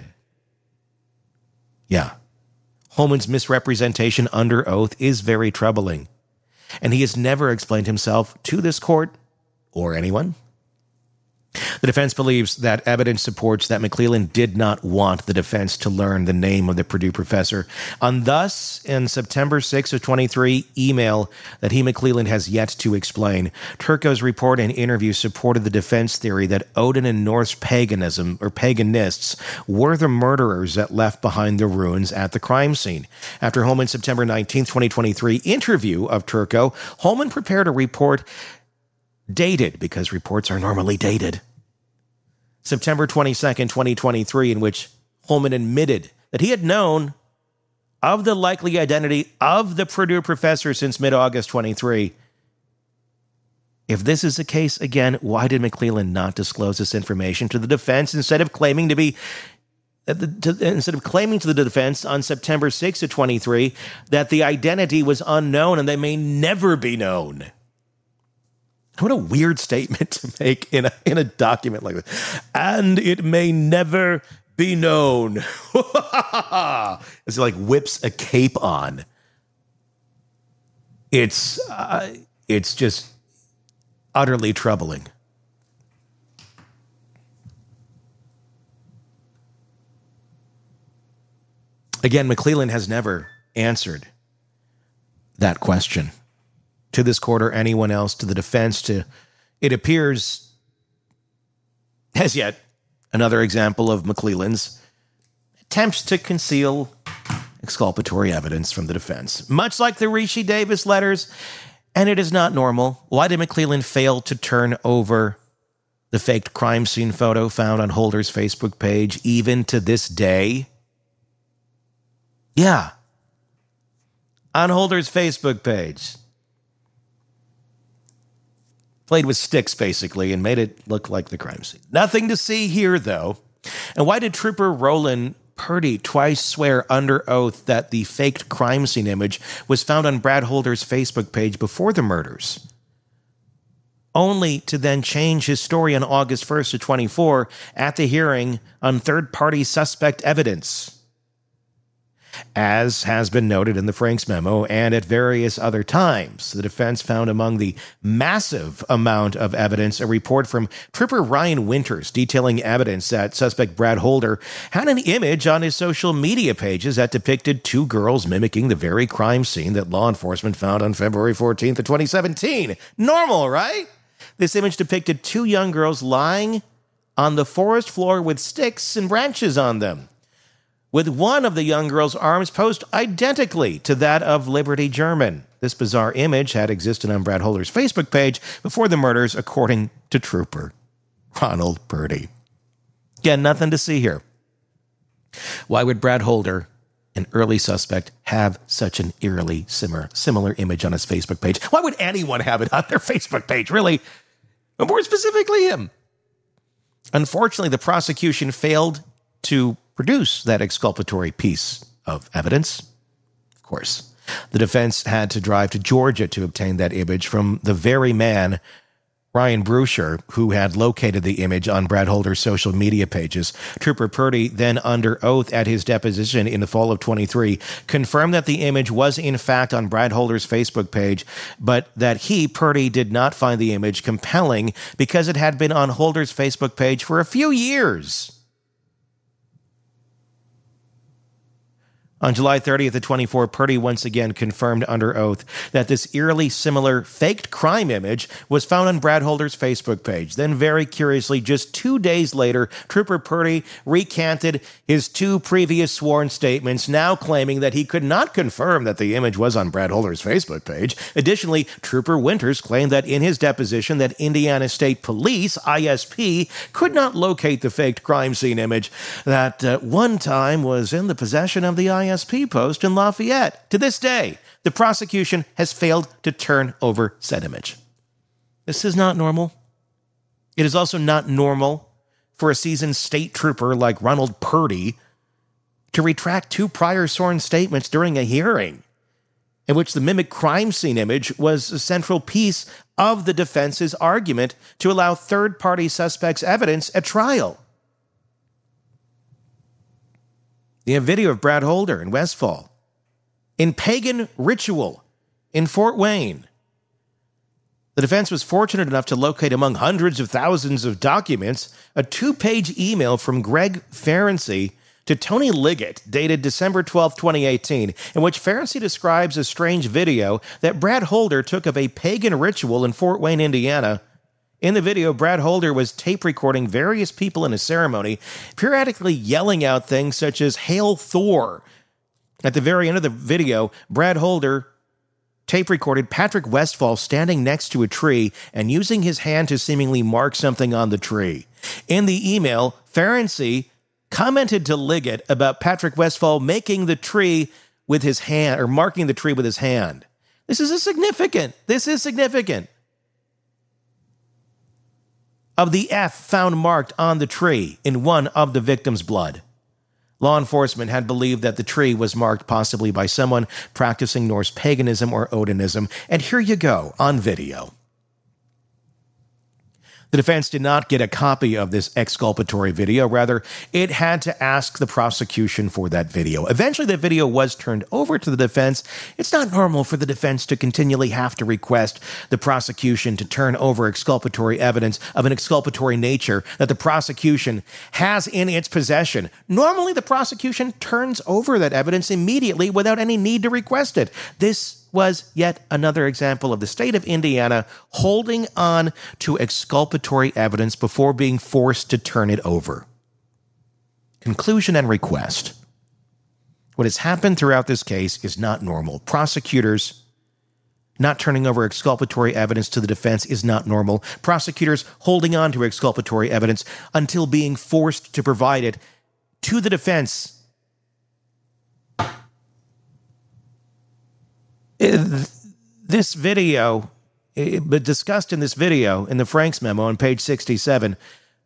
Yeah. Holman's misrepresentation under oath is very troubling. And he has never explained himself to this court or anyone. The defense believes that evidence supports that McClelland did not want the defense to learn the name of the Purdue professor. And thus, in September 6 of 23 email that McClelland has yet to explain, Turco's report and interview supported the defense theory that Odin and Norse paganism, or paganists, were the murderers that left behind the ruins at the crime scene. After Holman's September 19, 2023 interview of Turco, Holman prepared a report dated, because reports are normally dated, September 22nd, 2023, in which Holman admitted that he had known of the likely identity of the Purdue professor since mid-August 23. If this is the case, again, why did McClelland not disclose this information to the defense instead of claiming to the defense on September 6th of 23 that the identity was unknown and they may never be known? What a weird statement to make in a document like this. And it may never be known. As he whips a cape on. It's just utterly troubling. Again, McClelland has never answered that question to this court or anyone else, to the defense. It appears, as yet, another example of McClelland's attempts to conceal exculpatory evidence from the defense. Much like the Rishi Davis letters, and it is not normal. Why did McClelland fail to turn over The faked crime scene photo found on Holder's Facebook page, even to this day. Yeah. On Holder's Facebook page. Played with sticks, basically, and made it look like the crime scene. Nothing to see here, though. And why did Trooper Roland Purdy twice swear under oath that the faked crime scene image was found on Brad Holder's Facebook page before the murders, only to then change his story on August 1st to 24 at the hearing on third-party suspect evidence? As has been noted in the Franks memo and at various other times, the defense found among the massive amount of evidence a report from Trooper Ryan Winters detailing evidence that suspect Brad Holder had an image on his social media pages that depicted two girls mimicking the very crime scene that law enforcement found on February 14th of 2017. Normal, right? This image depicted two young girls lying on the forest floor with sticks and branches on them, with one of the young girl's arms posed identically to that of Liberty German. This bizarre image had existed on Brad Holder's Facebook page before the murders, according to Trooper Ronald Purdy. Again, nothing to see here. Why would Brad Holder, an early suspect, have such an eerily similar image on his Facebook page? Why would anyone have it on their Facebook page, really? But more specifically, him. Unfortunately, the prosecution failed to produce that exculpatory piece of evidence. Of course, the defense had to drive to Georgia to obtain that image from the very man, Ryan Bruscher, who had located the image on Brad Holder's social media pages. Trooper Purdy, then under oath at his deposition in the fall of 23, confirmed that the image was in fact on Brad Holder's Facebook page, but that he, Purdy, did not find the image compelling because it had been on Holder's Facebook page for a few years. On July 30th of 24, Purdy once again confirmed under oath that this eerily similar faked crime image was found on Brad Holder's Facebook page. Then, very curiously, just 2 days later, Trooper Purdy recanted his two previous sworn statements, now claiming that he could not confirm that the image was on Brad Holder's Facebook page. Additionally, Trooper Winters claimed that in his deposition that Indiana State Police, ISP, could not locate the faked crime scene image that one time was in the possession of the ISP post in Lafayette. To this day, the prosecution has failed to turn over said image. This is not normal. It is also not normal for a seasoned state trooper like Ronald Purdy to retract two prior sworn statements during a hearing in which the mimic crime scene image was a central piece of the defense's argument to allow third-party suspects' evidence at trial. You have video of Brad Holder in Westfall, in pagan ritual in Fort Wayne. The defense was fortunate enough to locate among hundreds of thousands of documents a 2-page email from Greg Ferenczi to Tony Liggett, dated December 12, 2018, in which Ferenczi describes a strange video that Brad Holder took of a pagan ritual in Fort Wayne, Indiana. In the video, Brad Holder was tape recording various people in a ceremony, periodically yelling out things such as "Hail Thor." At the very end of the video, Brad Holder tape recorded Patrick Westfall standing next to a tree and using his hand to seemingly mark something on the tree. In the email, Ferenczi commented to Liggett about Patrick Westfall making the tree with his hand, or marking the tree with his hand. This is significant. Of the F found marked on the tree in one of the victim's blood. Law enforcement had believed that the tree was marked possibly by someone practicing Norse paganism or Odinism, and here you go, on video. The defense did not get a copy of this exculpatory video. Rather, it had to ask the prosecution for that video. Eventually, the video was turned over to the defense. It's not normal for the defense to continually have to request the prosecution to turn over exculpatory evidence of an exculpatory nature that the prosecution has in its possession. Normally, the prosecution turns over that evidence immediately without any need to request it. This was yet another example of the state of Indiana holding on to exculpatory evidence before being forced to turn it over. Conclusion and request. What has happened throughout this case is not normal. Prosecutors not turning over exculpatory evidence to the defense is not normal. Prosecutors holding on to exculpatory evidence until being forced to provide it to the defense. This video, but discussed in this video, in the Franks memo on page 67,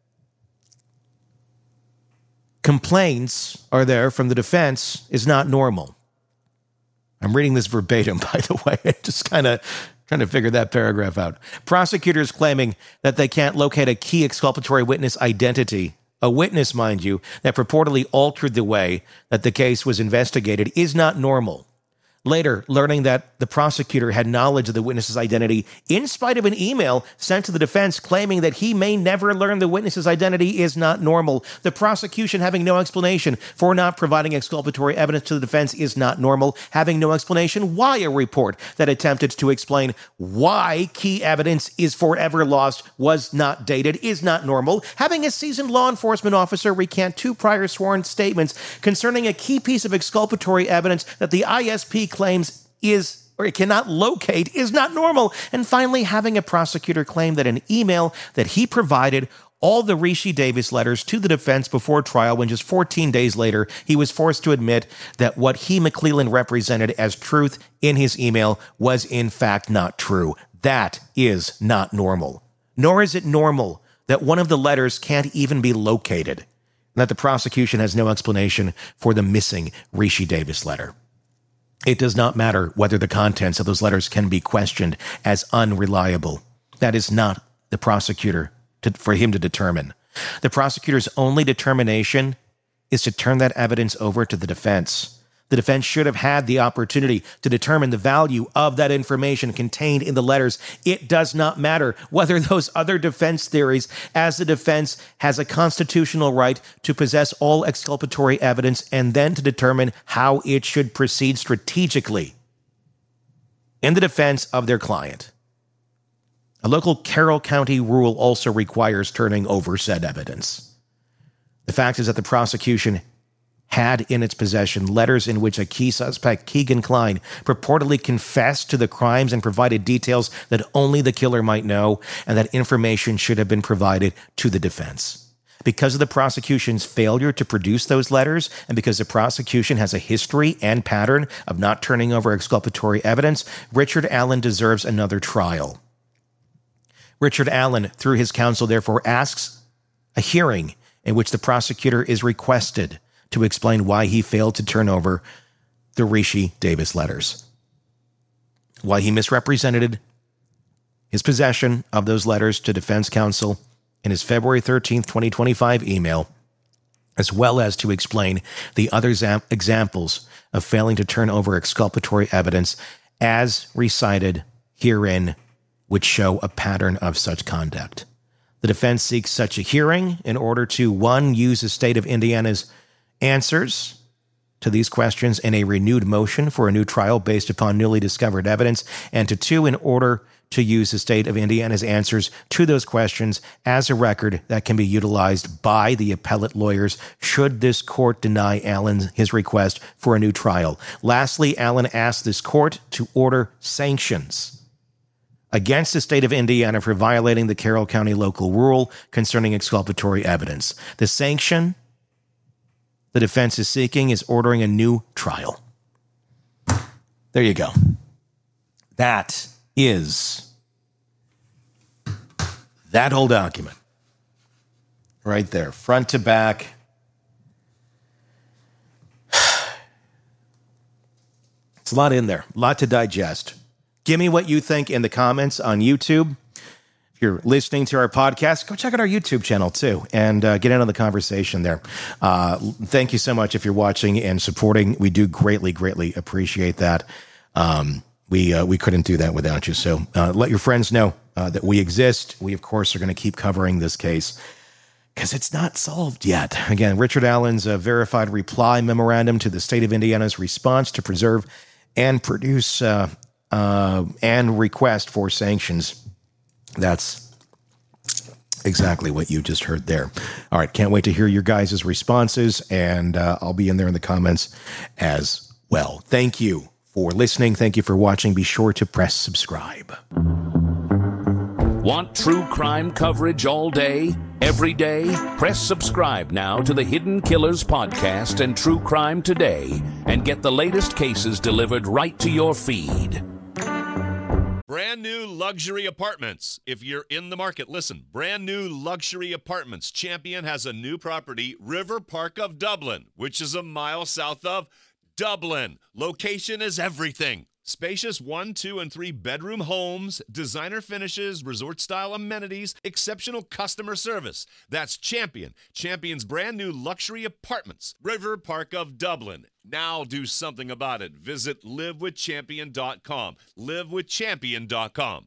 complaints are there from the defense is not normal. I'm reading this verbatim, by the way. Just kind of trying to figure that paragraph out. Prosecutors claiming that they can't locate a key exculpatory witness identity, a witness, mind you, that purportedly altered the way that the case was investigated, is not normal. Later, learning that the prosecutor had knowledge of the witness's identity in spite of an email sent to the defense claiming that he may never learn the witness's identity is not normal. The prosecution having no explanation for not providing exculpatory evidence to the defense is not normal. Having no explanation why a report that attempted to explain why key evidence is forever lost was not dated is not normal. Having a seasoned law enforcement officer recant 2 prior sworn statements concerning a key piece of exculpatory evidence that the ISP claims is or it cannot locate is not normal. And finally, having a prosecutor claim that an email that he provided all the Rishi Davis letters to the defense before trial when just 14 days later, he was forced to admit that what he, McClelland, represented as truth in his email was in fact not true. That is not normal. Nor is it normal that one of the letters can't even be located and that the prosecution has no explanation for the missing Rishi Davis letter. It does not matter whether the contents of those letters can be questioned as unreliable. That is not the prosecutor for him to determine. The prosecutor's only determination is to turn that evidence over to the defense. The defense should have had the opportunity to determine the value of that information contained in the letters. It does not matter whether those other defense theories, as the defense has a constitutional right to possess all exculpatory evidence and then to determine how it should proceed strategically in the defense of their client. A local Carroll County rule also requires turning over said evidence. The fact is that the prosecution had in its possession letters in which a key suspect, Keegan Klein, purportedly confessed to the crimes and provided details that only the killer might know, and that information should have been provided to the defense. Because of the prosecution's failure to produce those letters, and because the prosecution has a history and pattern of not turning over exculpatory evidence, Richard Allen deserves another trial. Richard Allen, through his counsel, therefore asks a hearing in which the prosecutor is requested to explain why he failed to turn over the Rishi Davis letters, why he misrepresented his possession of those letters to defense counsel in his February 13th, 2025 email, as well as to explain the other examples of failing to turn over exculpatory evidence as recited herein, which show a pattern of such conduct. The defense seeks such a hearing in order to, 1, use the state of Indiana's answers to these questions in a renewed motion for a new trial based upon newly discovered evidence, and to 2, in order to use the state of Indiana's answers to those questions as a record that can be utilized by the appellate lawyers should this court deny Allen his request for a new trial. Lastly, Allen asked this court to order sanctions against the state of Indiana for violating the Carroll County local rule concerning exculpatory evidence. The sanction the defense is seeking is ordering a new trial. There you go. That is that whole document. Right there, front to back. It's a lot in there, a lot to digest. Give me what you think in the comments on YouTube. If you're listening to our podcast, go check out our YouTube channel too and get in on the conversation there. Thank you so much if you're watching and supporting. We do greatly, greatly appreciate that. We couldn't do that without you. So let your friends know that we exist. We, of course, are going to keep covering this case because it's not solved yet. Again, Richard Allen's verified reply memorandum to the state of Indiana's response to preserve and produce and request for sanctions. That's exactly what you just heard there. All right, can't wait to hear your guys' responses, and I'll be in there in the comments as well. Thank you for for listening. Thank you for watching. Be sure to press subscribe. Want true crime coverage all day, every day? Press subscribe now to the Hidden Killers Podcast and True Crime Today and get the latest cases delivered right to your feed. Brand new luxury apartments. If you're in the market, listen. Brand new luxury apartments. Champion has a new property, River Park of Dublin, which is a mile south of Dublin. Location is everything. Spacious 1, 2, and 3 bedroom homes, designer finishes, resort-style amenities, exceptional customer service. That's Champion. Champion's brand new luxury apartments, River Park of Dublin. Now do something about it. Visit livewithchampion.com. Livewithchampion.com.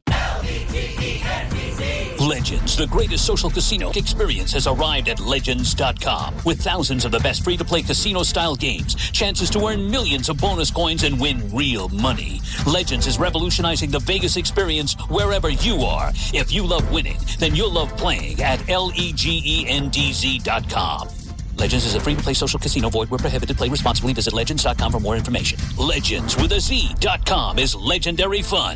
Legends, the greatest social casino experience, has arrived at Legends.com. With thousands of the best free-to-play casino-style games, chances to earn millions of bonus coins and win real money. Legends is revolutionizing the Vegas experience wherever you are. If you love winning, then you'll love playing at LEGENDZ.com. Legends is a free-to-play social casino. Void where prohibited. Play responsibly. Visit Legends.com for more information. Legends with a Z.com is legendary fun.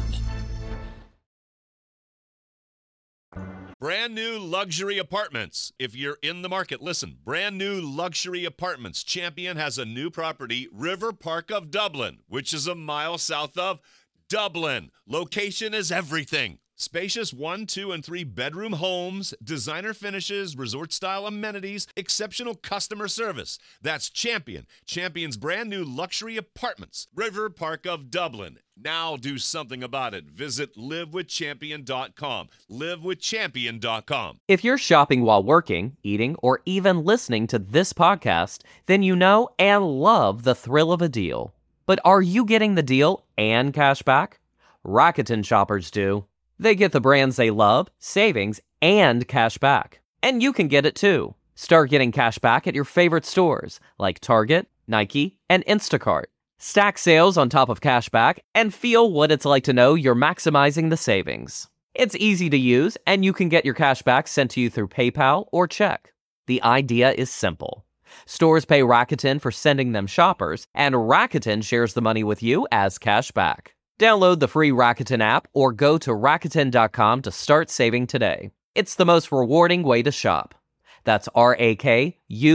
Brand new luxury apartments. If you're in the market, listen. Brand new luxury apartments. Champion has a new property, River Park of Dublin, which is a mile south of Dublin. Location is everything. Spacious 1, 2, and 3 bedroom homes, designer finishes, resort-style amenities, exceptional customer service. That's Champion. Champion's brand new luxury apartments, River Park of Dublin. Now do something about it. Visit livewithchampion.com. Livewithchampion.com. If you're shopping while working, eating, or even listening to this podcast, then you know and love the thrill of a deal. But are you getting the deal and cash back? Rakuten shoppers do. They get the brands they love, savings, and cash back. And you can get it too. Start getting cash back at your favorite stores like Target, Nike, and Instacart. Stack sales on top of cash back and feel what it's like to know you're maximizing the savings. It's easy to use, and you can get your cash back sent to you through PayPal or check. The idea is simple. Stores pay Rakuten for sending them shoppers, and Rakuten shares the money with you as cash back. Download the free Rakuten app or go to Rakuten.com to start saving today. It's the most rewarding way to shop. That's Rakuten,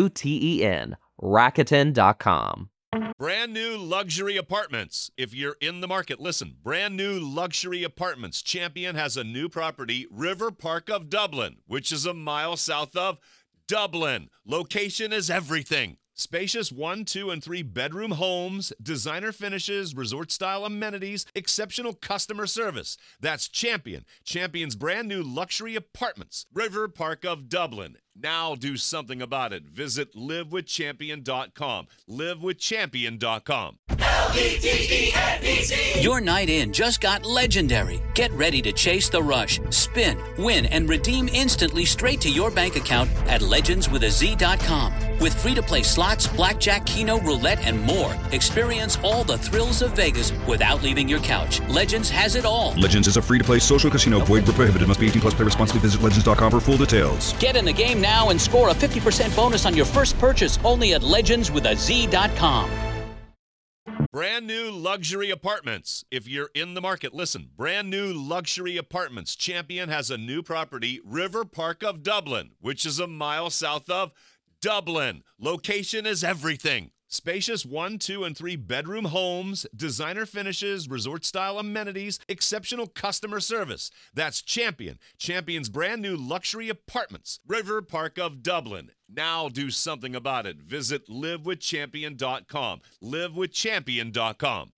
Rakuten.com. Brand new luxury apartments. If you're in the market, listen. Brand new luxury apartments. Champion has a new property, River Park of Dublin, which is a mile south of Dublin. Location is everything. Spacious 1, 2, and 3 bedroom homes, designer finishes, resort-style amenities, exceptional customer service. That's Champion. Champion's brand new luxury apartments, River Park of Dublin. Now do something about it. Visit livewithchampion.com. Livewithchampion.com. LEGENDZ. Your night in just got legendary. Get ready to chase the rush, spin, win, and redeem instantly straight to your bank account at legendswithaz.com. With free-to-play slots, blackjack, keno, roulette, and more. Experience all the thrills of Vegas without leaving your couch. Legends has it all. Legends is a free-to-play social casino. Void where prohibited. Must be 18 plus. Play responsibly. Visit legends.com for full details. Get in the game now and score a 50% bonus on your first purchase only at legendswithaz.com. Brand new luxury apartments. If you're in the market, listen. Brand new luxury apartments. Champion has a new property, River Park of Dublin, which is a mile south of Dublin. Location is everything. Spacious 1, 2, and 3 bedroom homes, designer finishes, resort-style amenities, exceptional customer service. That's Champion. Champion's brand new luxury apartments, River Park of Dublin. Now do something about it. Visit livewithchampion.com. Livewithchampion.com.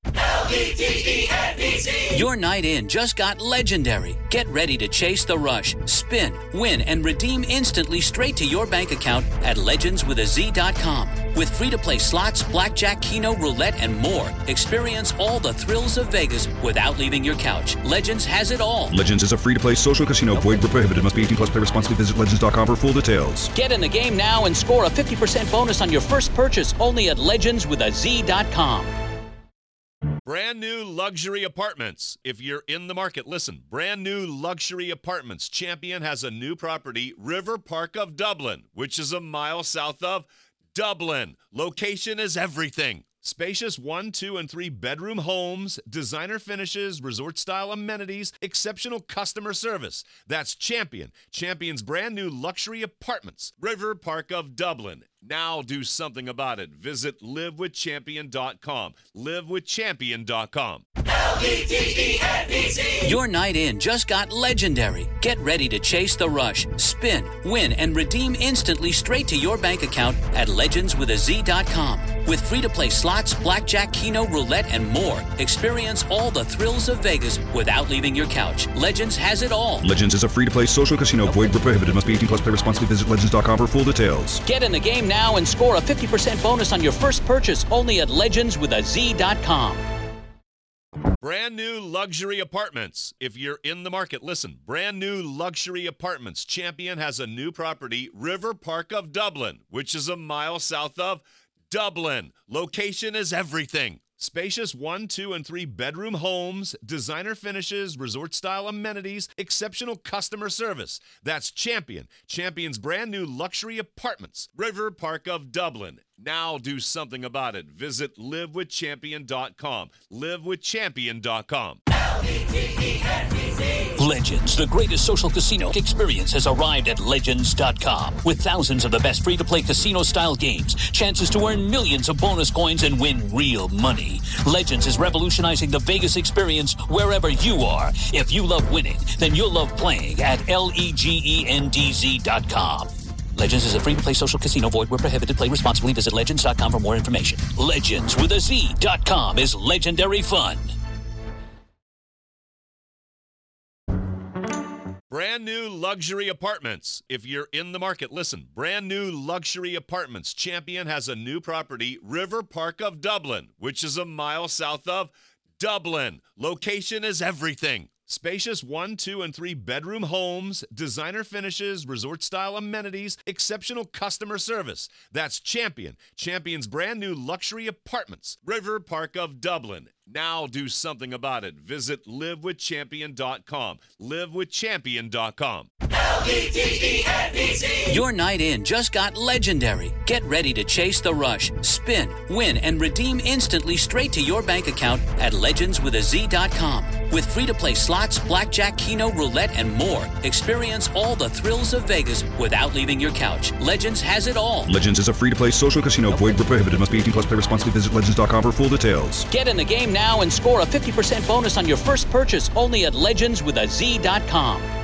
LEGENDZ. Your night in just got legendary. Get ready to chase the rush, spin, win, and redeem instantly straight to your bank account at legendswithaz.com. With free-to-play slots, blackjack, keno, roulette, and more. Experience all the thrills of Vegas without leaving your couch. Legends has it all. Legends is a free-to-play social casino. Void where prohibited. Must be 18 plus. Play responsibly. Visit legends.com for full details. Get in the game now and score a 50% bonus on your first purchase only at legendswithaz.com. Brand new luxury apartments. If you're in the market, listen. Brand new luxury apartments. Champion has a new property, River Park of Dublin, which is a mile south of Dublin. Location is everything. Spacious 1, 2, and 3 bedroom homes, designer finishes, resort-style amenities, exceptional customer service. That's Champion. Champion's brand new luxury apartments. River Park of Dublin. Now do something about it. Visit livewithchampion.com. livewithchampion.com. LEGENDZ. Your night in just got legendary. Get ready to chase the rush, spin, win, and redeem instantly straight to your bank account at legendswithaz.com. With free-to-play slots, blackjack, keno, roulette, and more. Experience all the thrills of Vegas without leaving your couch. Legends has it all. Legends is a free-to-play social casino. Void where prohibited. Must be 18 plus. Play responsibly. Visit legends.com for full details. Get in the game now and score a 50% bonus on your first purchase only at legendswithaz.com. Brand new luxury apartments. If you're in the market, listen. Brand new luxury apartments. Champion has a new property, River Park of Dublin, which is a mile south of Dublin. Location is everything. Spacious 1, 2, and 3 bedroom homes, designer finishes, resort-style amenities, exceptional customer service. That's Champion. Champion's brand new luxury apartments. River Park of Dublin. Now do something about it. Visit livewithchampion.com. livewithchampion.com. Legends, the greatest social casino experience, has arrived at Legends.com. With thousands of the best free-to-play casino-style games, chances to earn millions of bonus coins and win real money. Legends is revolutionizing the Vegas experience wherever you are. If you love winning, then you'll love playing at LEGENDZ.com. Legends is a free-to-play social casino. Void where prohibited. Play responsibly. Visit Legends.com for more information. Legendswithaz.com is legendary fun. Brand new luxury apartments. If you're in the market, listen. Brand new luxury apartments. Champion has a new property, River Park of Dublin, which is a mile south of Dublin. Location is everything. Spacious 1, 2, and 3 bedroom homes, designer finishes, resort-style amenities, exceptional customer service. That's Champion. Champion's brand new luxury apartments. River Park of Dublin. Now do something about it. Visit livewithchampion.com. livewithchampion.com. LEGENDZ. Your night in just got legendary. Get ready to chase the rush, spin, win, and redeem instantly straight to your bank account at legendswithaz.com. With free-to-play slots, blackjack, keno, roulette, and more. Experience all the thrills of Vegas without leaving your couch. Legends has it all. Legends is a free-to-play social casino. Void where prohibited. Must be 18 plus. Play responsibly. Visit legends.com for full details. Get in the game now and score a 50% bonus on your first purchase only at legendswithaz.com.